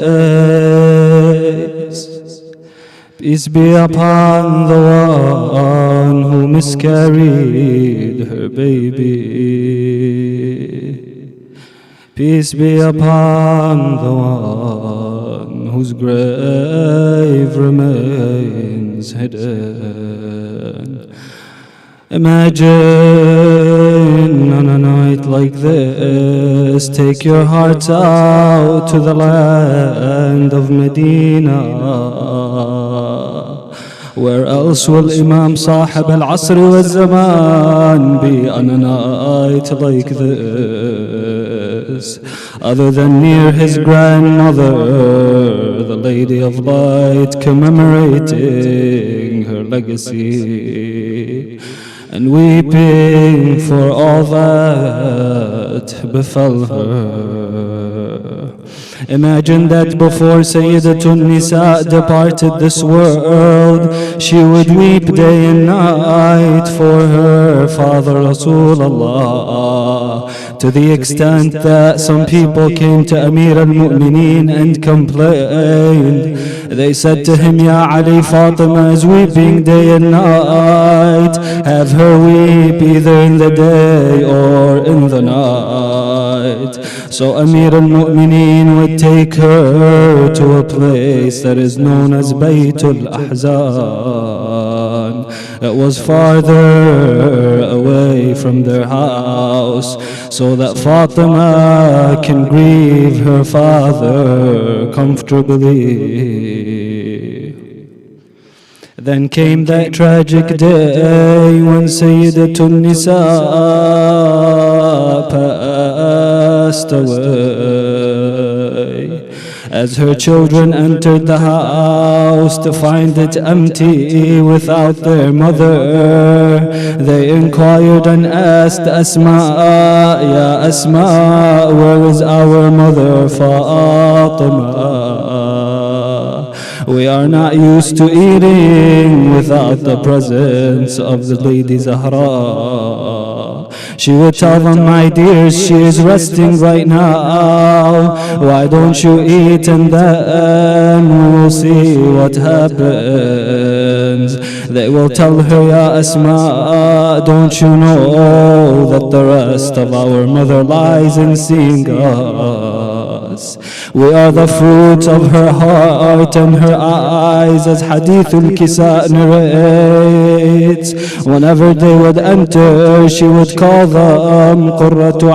face. Peace be upon the one who miscarried her baby. Peace be upon the one whose grave remains hidden. Imagine on a night like this, take your hearts out to the land of Medina. Where else will Imam Sahib al-Asr wal-Zaman be on a night like this, other than near his grandmother, the Lady of Light, commemorating her legacy and weeping for all that befell her. Imagine that before Sayyidatun Nisa departed this world, she would weep day and night for her father Rasulullah, to the extent that some people came to Amir al-Mu'mineen and complained. They said to him, Ya Ali, Fatima is weeping day and night. Have her weep either in the day or in the night. So Amir al-Mu'mineen would take her to a place that is known as Baytul Ahzan. It was farther away from their house, so that Fatima can grieve her father comfortably. Then came that tragic day when Sayyidatun Nisa passed away. As her children entered the house to find it empty without their mother, they inquired and asked Asma, Ya Asma, where is our mother Fatima? We are not used to eating without the presence of the Lady Zahra. She would tell them, my dears, she is resting right now. Why don't you eat and then we'll see what happens. They will tell her, Ya Asma, don't you know that the rest of our mother lies in seeing us? We are the fruit of her heart and her eyes, as Hadith al-Kisa narrates. Whenever they would enter, she would call them Qurratu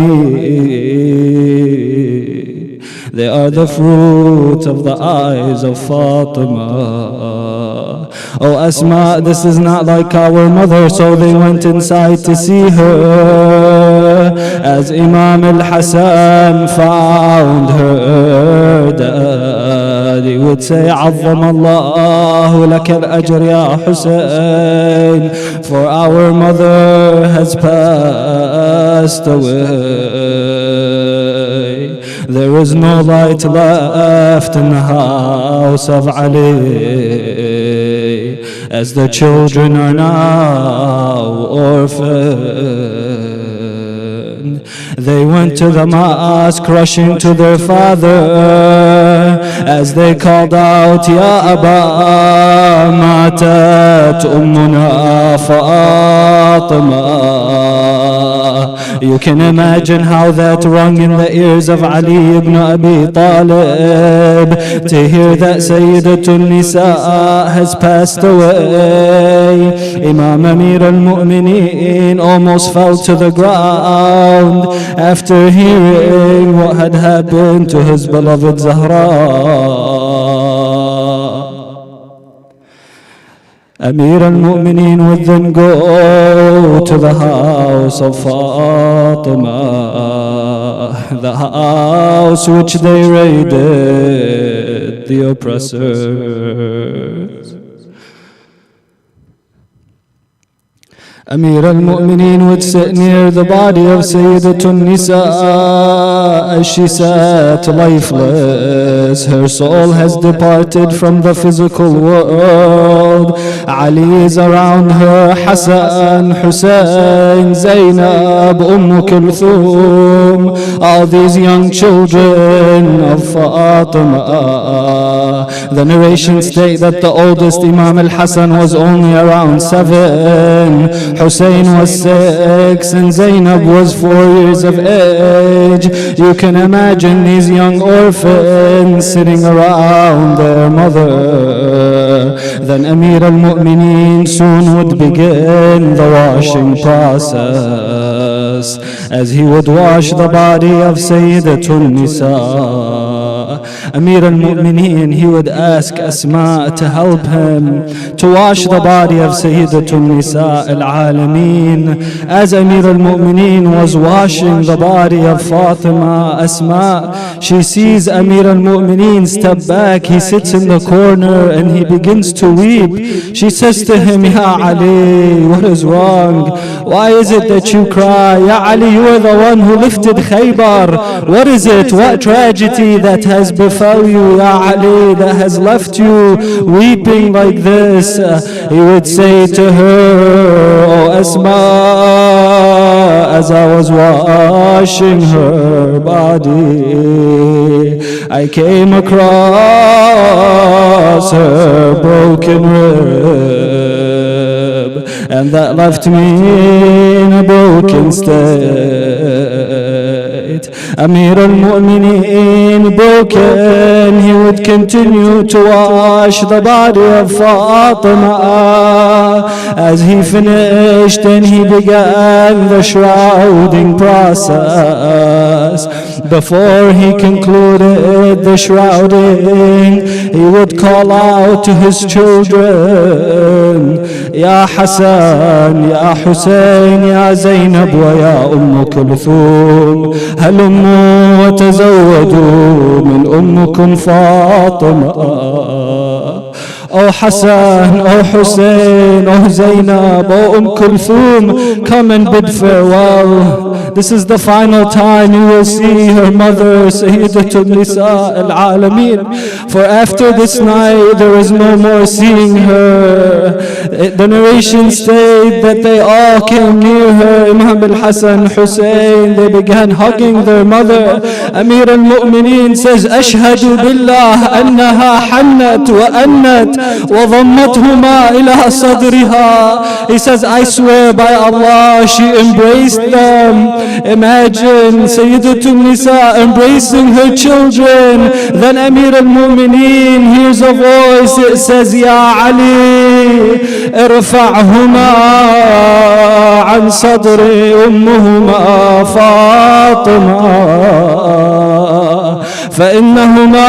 Aini. They are the fruit of the eyes of Fatima. Oh Asma, this is not like our mother. So they went inside to see her. As Imam al-Hasan found her dead, he would say, عظم الله لك الأجر يا حسين, for our mother has passed away. There is no light left in the house of Ali, as the children are now orphaned. They went to the mosque rushing to their father as they called out, Ya Aba, matat ummuna Fatima. You can imagine how that rung in the ears of Ali ibn Abi Talib to hear that Sayyidatun Nisa has passed away. Imam Amir al-Mu'mineen almost fell to the ground after hearing what had happened to his beloved Zahra. Amir al-Mu'mineen would then go go to the house of Fatima, the house which they raided, the oppressors. Amir al-Mu'mineen would sit near the body of Sayyidatun Nisa as she sat lifeless. Her soul has departed from the physical world. Ali is around her, Hassan, Hussein, Zainab, Umm Kulthum, all these young children of Fatima. The narrations state that the oldest Imam al-Hassan was only around seven. Hussein was six and Zainab was four years of age. You can imagine these young orphans sitting around their mother. Then Amir al-Mu'mineen soon would begin the washing process, as he would wash the body of Sayyidatun Nisa. Amir al-Mu'mineen, he would ask Asma to help him to wash the body of Sayyidatun Nisa al-Alameen. As Amir al-Mu'mineen was washing the body of Fatima, Asma, she sees Amir al-Mu'mineen step back. He sits in the corner and he begins to weep. She says to him, Ya Ali, what is wrong? Why is it that you cry? Ya Ali, you are the one who lifted Khaybar. What is it? What tragedy that has befell you, Ya Ali, that has left you weeping like this? Uh, he would say to her, Oh Asma, as I was washing her body, I came across her broken rib, and that left me in a broken state. Amir al-Mu'mineen, broken, he would continue to wash the body of Fatima. As he finished, and he began the shrouding process. Before he concluded the shrouding, he would call out to his children, Ya Hassan, Ya Hussein, Ya Zainab, wa Ya Umm Kulthum, هلموا وتزودوا من أمكم فاطمة. Oh Hassan, oh Hussein, oh Zainab, oh Umm Kulthum, come and bid farewell. This is the final time you will see her mother, Sayyidatun Nisa al-Alameen. For after this night, there is no more seeing her. The narrations state that they all came near her. Imam al-Hassan, Hussein, they began hugging their mother. Amir al-Mu'mineen says, Ashhadu billah annaha hannat wa annat وَضَمَّتْهُمَا إِلَىٰ صَدْرِهَا. He says, I swear by Allah, she embraced them. Imagine Sayyidatun Nisa embracing her children. Then Amir al-Mu'mineen hears a voice. It says, Ya Ali, ارفعهما عن صدر أمهما فاطمة فإنهما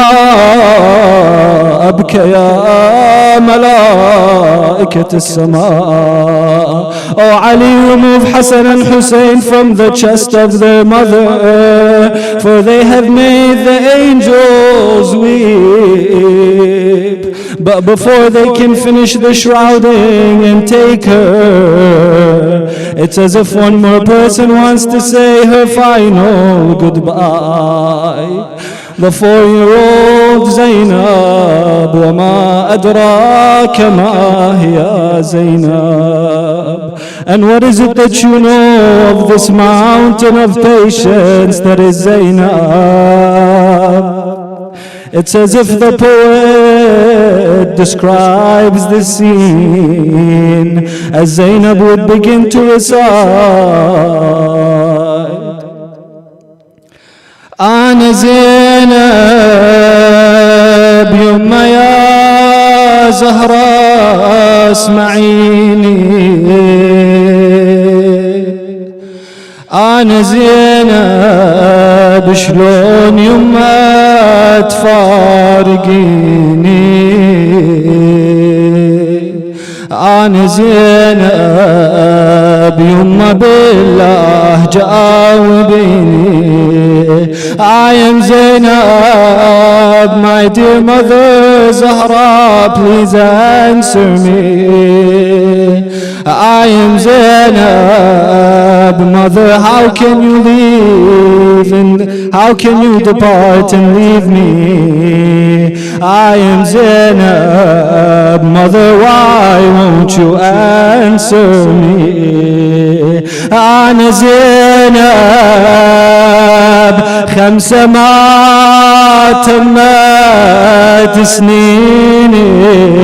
أبكيا ملائكة السماء. Oh Ali, remove Hassan and Hussein from the chest of their mother, for they have made the angels weep. But before they can finish the shrouding and take her, it's as if one more person wants to say her final goodbye. The four-year-old Zainab, وَمَا أَدْرَاكَ مَا هِيَ Zainab. And what is it that you know of this mountain of patience that is Zainab? It's as if the poet describes the scene as Zainab would begin to recite. أنا زينب يما يا زهراء اسمعيني. أنا زينب شلون يما تفارقيني. أنا زينب يما بالله جاوبيني. I am Zainab, my dear mother Zahra, please answer me. I am Zainab, mother, how can you leave and how can you depart and leave me? I am Zainab, mother, why won't you answer me? أنا زينب خمسة ما تمت سنيني.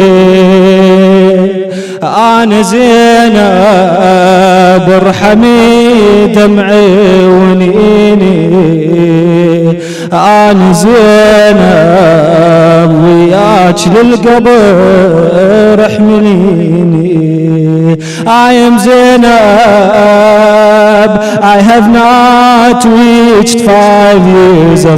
أنا زينب ارحمي دمعي ونيني. أنا زينب وياك للقبر احمليني. I am Zainab, I have not reached five years of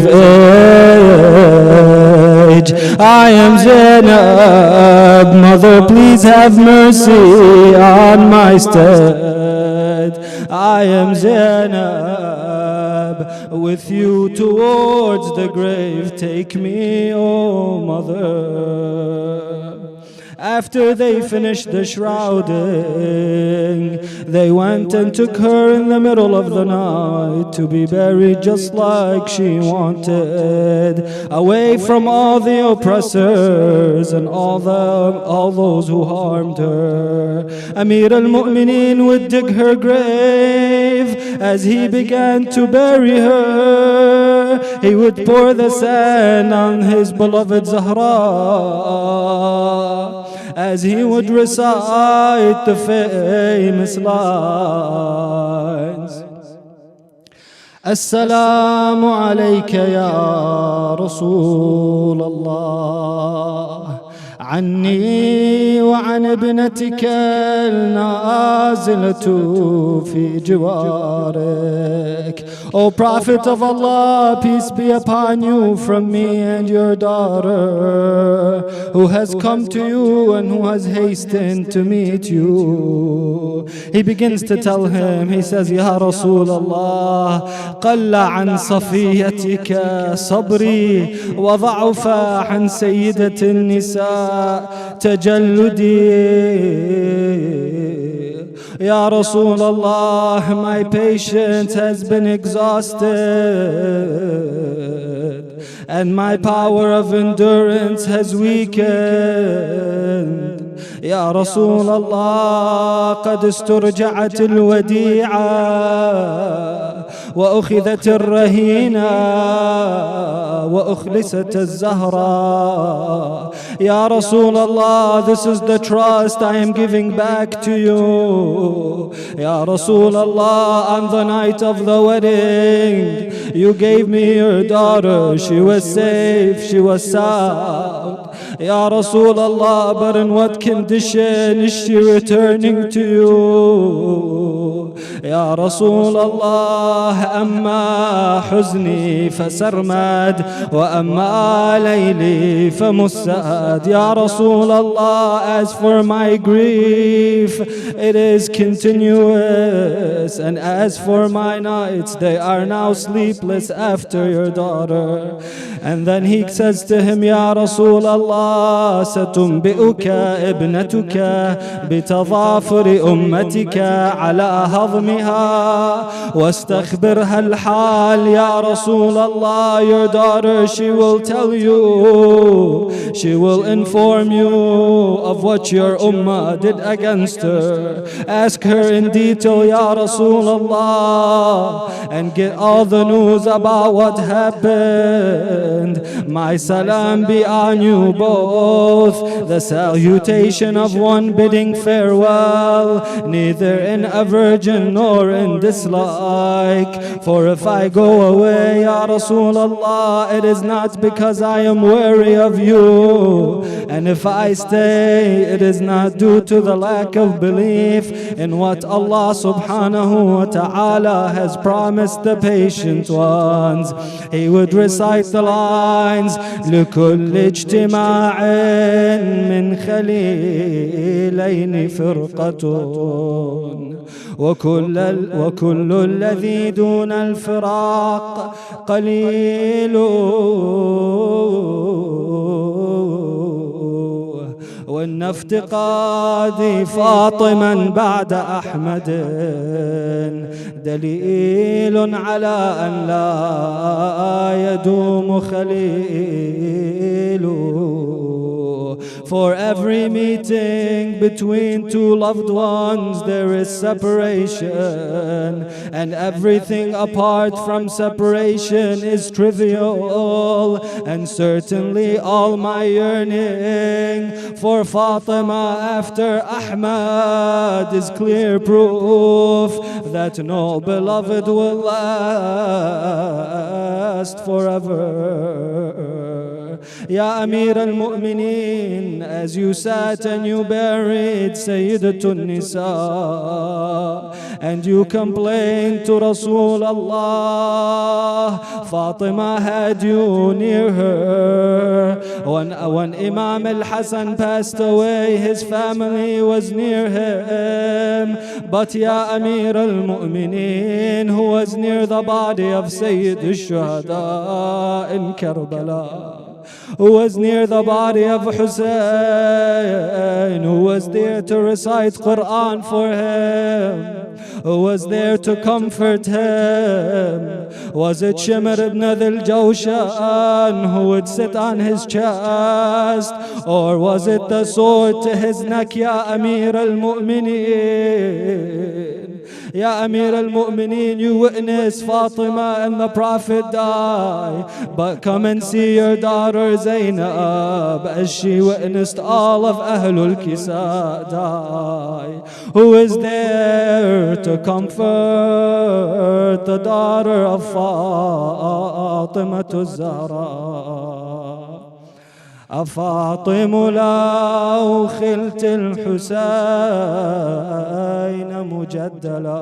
age. I am Zainab, mother, please have mercy on my stead. I am Zainab, with you towards the grave, take me, oh mother. After they finished the shrouding, they went and took her in the middle of the night to be buried just like she wanted, away from all the oppressors and all the all those who harmed her. Amir al-Mu'mineen would dig her grave. As he began to bury her, he would pour the sand on his beloved Zahra, as he would recite the famous lines. Assalamu alayka ya Rasul Allah, عني وعن ابنتك النازلة في جوارك. O Prophet of Allah, peace be upon you, from me and your daughter, who has come to you and who has hastened to meet you. He begins to tell him, he says, Ya Rasulullah, قل عن صفيتك صبري وضعف عن سيدة النساء تجلدي. Ya Rasulullah, my patience has been exhausted and my power of endurance has weakened. يا رسول الله قد استرجعت الوديعة وأخذت الرهينة وأخلست الزهرة. يا رسول الله, this is the trust I am giving back to you. يا رسول الله, on the night of the wedding, you gave me your daughter. She was safe, she was sound. Ya Rasulullah, but in what condition is she returning to you? Ya Rasulullah, amma huzni fasarmad wa amma layli famussad. Ya Rasulullah, as for my grief, it is continuous, and as for my nights, they are now sleepless after your daughter. And then he says to him, Ya Rasulullah, ستنبئك ابنتك بتظافر أمتك على هضمها واستخبرها الحال. Ya Rasulullah, your daughter, she will tell you, she will inform you of what your ummah did against her. Ask her in detail, Ya Rasulullah, and get all the news about what happened. My salam be on you both. The salutation of one bidding farewell, neither in a virgin virgin nor in dislike. For if I go away, Ya Rasulullah, it is not because I am weary of you. And if I stay, it is not due to the lack of belief in what Allah subhanahu wa ta'ala has promised the patient ones. He would recite the lines, لكل اجتماع من خليلين فرقة وكل, وكل الذي دون الفراق قليل وإن افتقادي فاطما بعد أحمد دليل على أن لا يدوم خليل. For every meeting between two loved ones there is separation, and everything apart from separation is trivial. And certainly all my yearning for Fatima after Ahmad is clear proof that no beloved will last forever. Ya Amir al-Mu'mineen, as you sat and you buried Sayyidatun Nisa, and you complained to Rasulullah, Fatima had you near her. When, when Imam al-Hasan passed away, his family was near him. But Ya Amir al-Mu'mineen, who was near the body of Sayyid al-Shuhada in Karbala, who was near the body of Hussein, who was there to recite Quran for him, who was there to comfort him? Was it Shimr ibn Dhil Jawshan who would sit on his chest, or was it the sword to his neck, Ya Amir al-Mu'mineen? Ya Amir al-Mu'mineen, you witness Fatima and the Prophet die, but come and see your daughter Zainab as she witnessed all of Ahlul Kisa die. Who is there to comfort the daughter of Fatima az-Zahra? أفاطم لو خلت الحسين مجدلا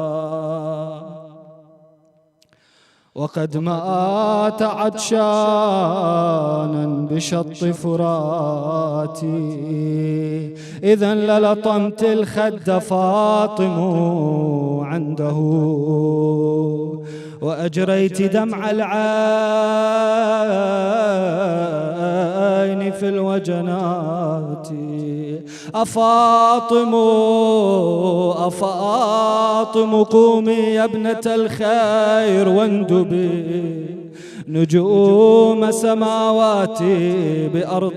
وقد مات عطشانا بشط فراتي إذا للطمت الخد فاطم عنده وأجريت دمع العين في الوجنات. أفاطم أفاطم قومي يا ابنة الخير واندبي نجوم سماواتي بأرض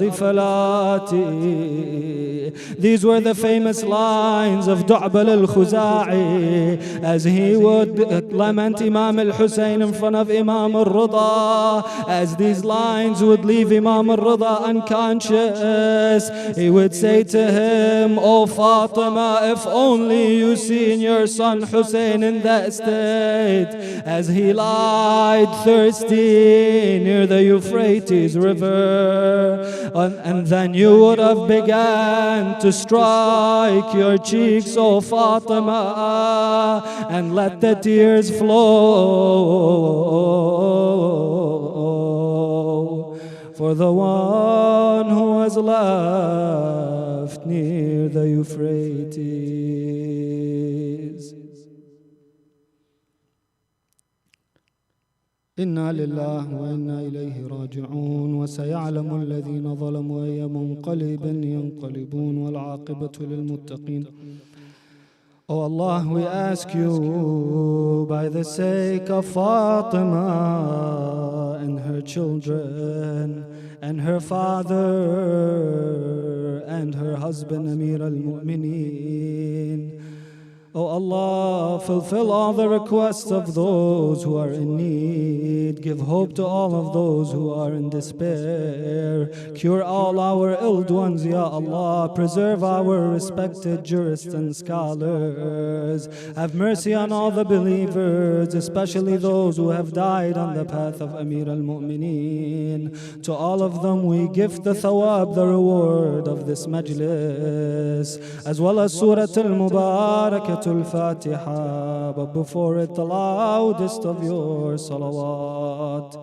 فلاتي. These were the famous lines of Du'bal al-Khuza'i as he would lament Imam al-Hussein in front of Imam al-Rida. As these lines would leave Imam al-Rida unconscious, he would say to him, "Oh Fatima, if only you seen your son Hussein in that state as he lied thirsty near the Euphrates River, and, and then you would have began to strike your cheeks, O Fatima, and let the tears flow for the one who was left near the Euphrates." إنا لله وإنا إليه راجعون وسيعلم الذين ظلموا أي منقلب ينقلبون والعاقبة للمتقين. Oh Allah, we ask you by the sake of Fatima and her children and her father and her husband Amir al-Mu'mineen, O Allah, fulfill all the requests of those who are in need. Give hope to all of those who are in despair. Cure all our ill ones, Ya Allah. Preserve our respected jurists and scholars. Have mercy on all the believers, especially those who have died on the path of Amir al-Mu'mineen. To all of them we give the thawab, the reward of this majlis, as well as Surah Al-Mubarakah Al-Fatiha, but before it the loudest of your salawat.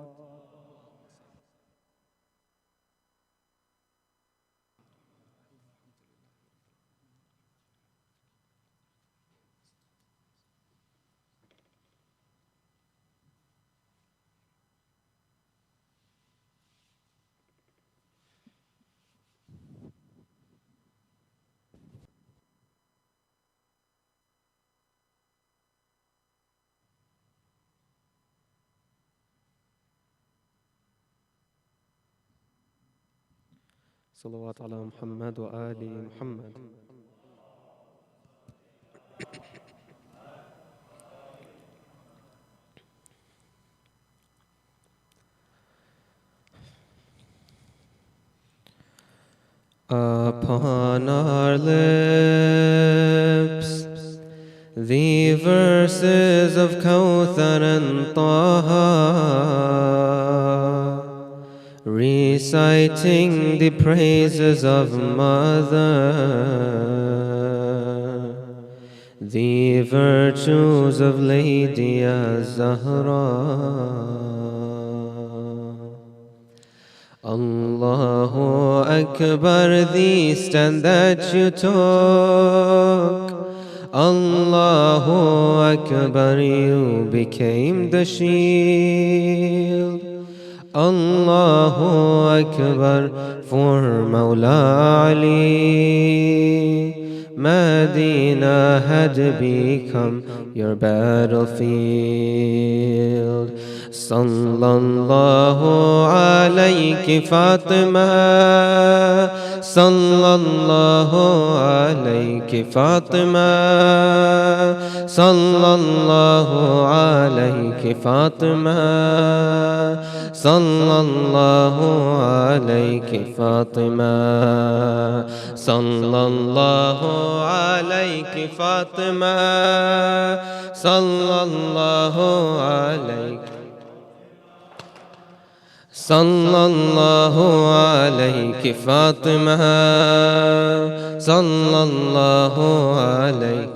صلوات على محمد وآل محمد. Upon our lips the verses of Kawthar and Taha, reciting the praises of Mother, the virtues of Lady Az-Zahra. Allahu Akbar, the stand that you took. Allahu Akbar, you became the shield. Allahu Akbar for Mawla Ali. Medina had become your battlefield. Sallallahu alayki Fatima. Sallallahu alayki Fatima. Sallallahu alayki Fatima. Sallallahu alayki Fatima. Sallallahu alayki Fatima. Sallallahu alayki. Sallallahu alayki Fatima. Sallallahu alayki.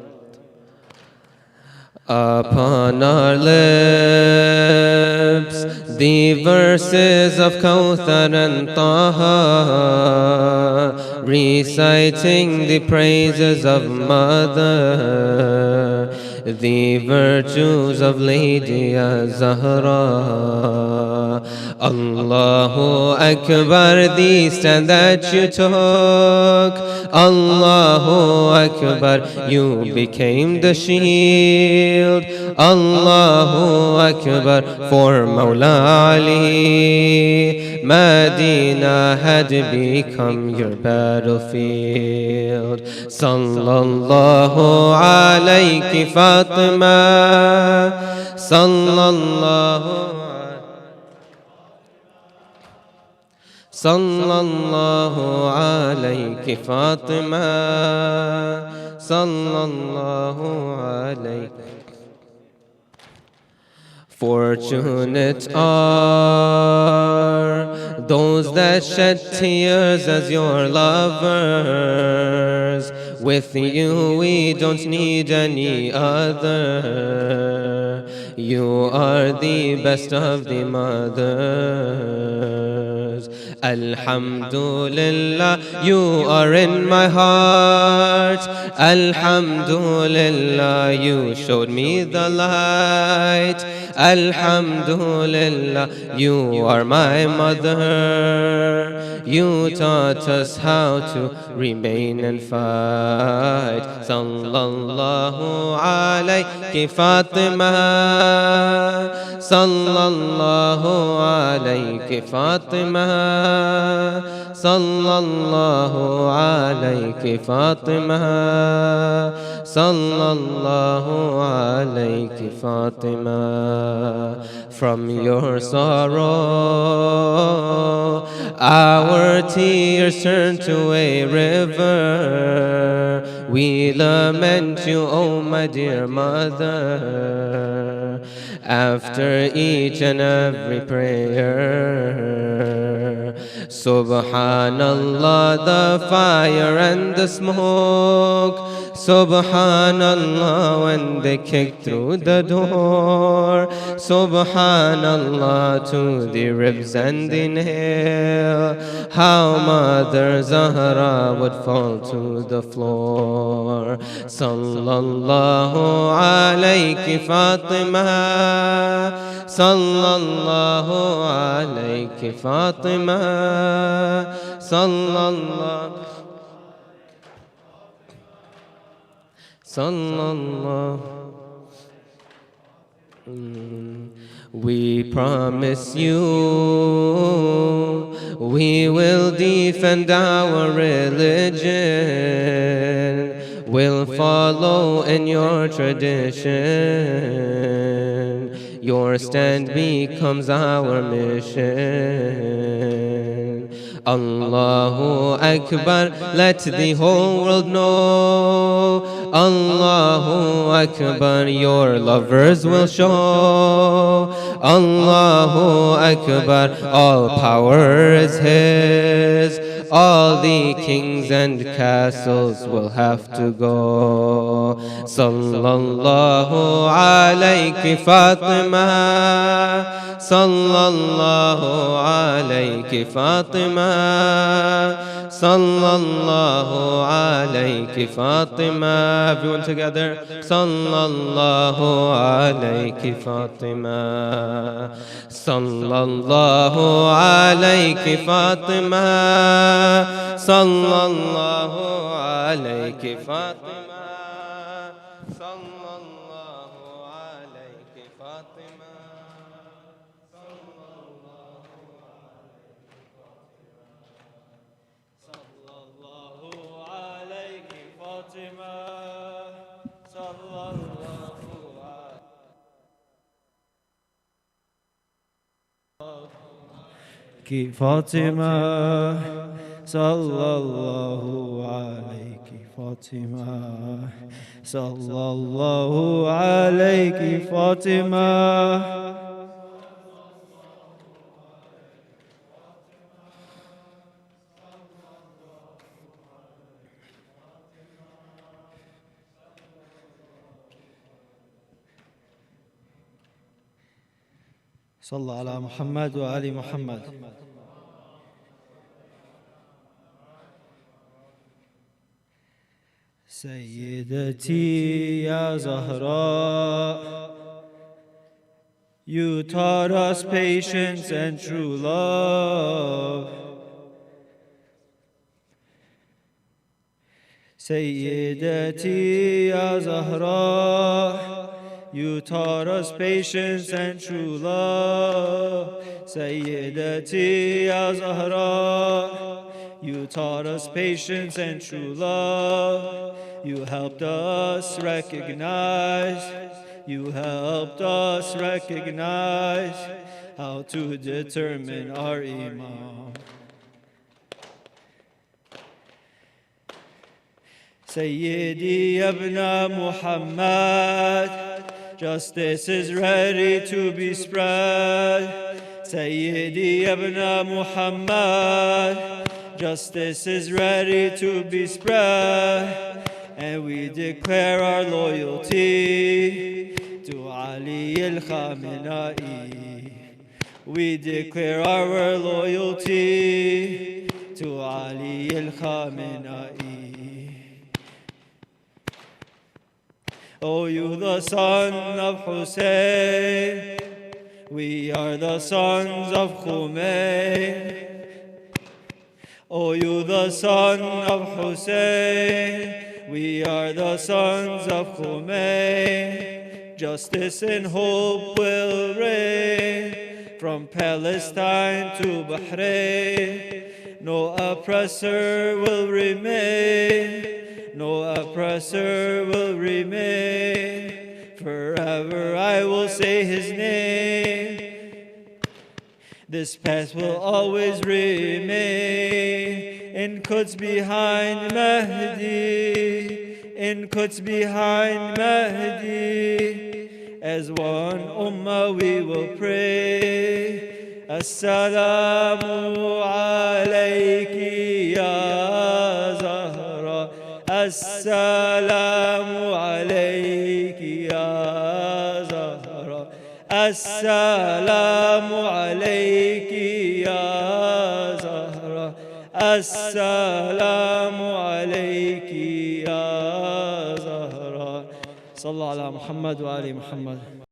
Upon our lips the verses of Kawthar and Taha, reciting the praises of Mother, the virtues of Lady Az-Zahra. Allahu Akbar, the stand that you took. Allahu Akbar, you became the shield. Allahu Akbar for Mawla Ali. Medina had become your battlefield. Sallallahu alayki Fatima. Sallallahu Sallallahu alayki Fatima. Sallallahu alayki. Fortunate are those that shed tears as your lovers. With you we don't need any other. You are the best of the mothers. Alhamdulillah, you are in my heart. Alhamdulillah, you showed me the light. Alhamdulillah, you are my mother. You taught us how to remain and fight. Sallallahu alayki Fatima. Sallallahu alayki Fatima. فاطمة صلى الله عليك فاطمة صلى الله عليك فاطمة. From your sorrow our tears turn to a river. We lament you, O my dear mother, after each and every prayer. Subhanallah, the fire and the smoke. Subhanallah, when they kick through the door. Subhanallah, to the ribs and the nail. How Mother Zahra would fall to the floor. Sallallahu alayki Fatima, sallallahu alayki Fatima, sallallahu sallallahu. We promise you we will defend our religion, we'll follow in your tradition. Your stand becomes our mission. Allahu Akbar, let the whole world know. Allahu Akbar, your lovers will show. Allahu Akbar, all power is His. All the kings and castles will have to go. Sallallahu alayki Fatima, sallallahu alayki Fatima, sallallahu alayki Fatima. Everyone together. Sallallahu alayki Fatima, sallallahu alayki Fatima, sallallahu alayki Fatima, sallallahu alayki Fatima. Ki Fatima, sallallahu alayki Fatima, sallallahu alayki Fatima. صلى على محمد وآل محمد. Sayyidati ya Zahra, you taught us patience and true love. Sayyidati ya Zahra, you taught us patience and true love. Sayyidati ya Zahra, you taught us patience and true love. You helped us recognize, you helped us recognize how to determine our Imam. Sayyidi Ibn Muhammad, justice is ready to be spread. Sayyidi Ibn Muhammad, justice is ready to be spread. And we declare our loyalty to Ali al-Khamenei. We declare our loyalty to Ali al-Khamenei. O you the son of Hussein, we are the sons of Khomeini. O you the son of Hussein, we are the sons of Khomeini. Justice and hope will reign from Palestine to Bahrain. No oppressor will remain, no oppressor will remain. Forever I will say his name. This path will always remain. In Quds behind Mahdi, in Quds behind Mahdi. As one ummah we will pray. Assalamu alayki ya Zahra. Assalamu alayki ya Zahra. Assalamu alayki ya Zahra. Assalamu alayki ya Zahra. Sallallahu ala Muhammad wa ali Muhammad.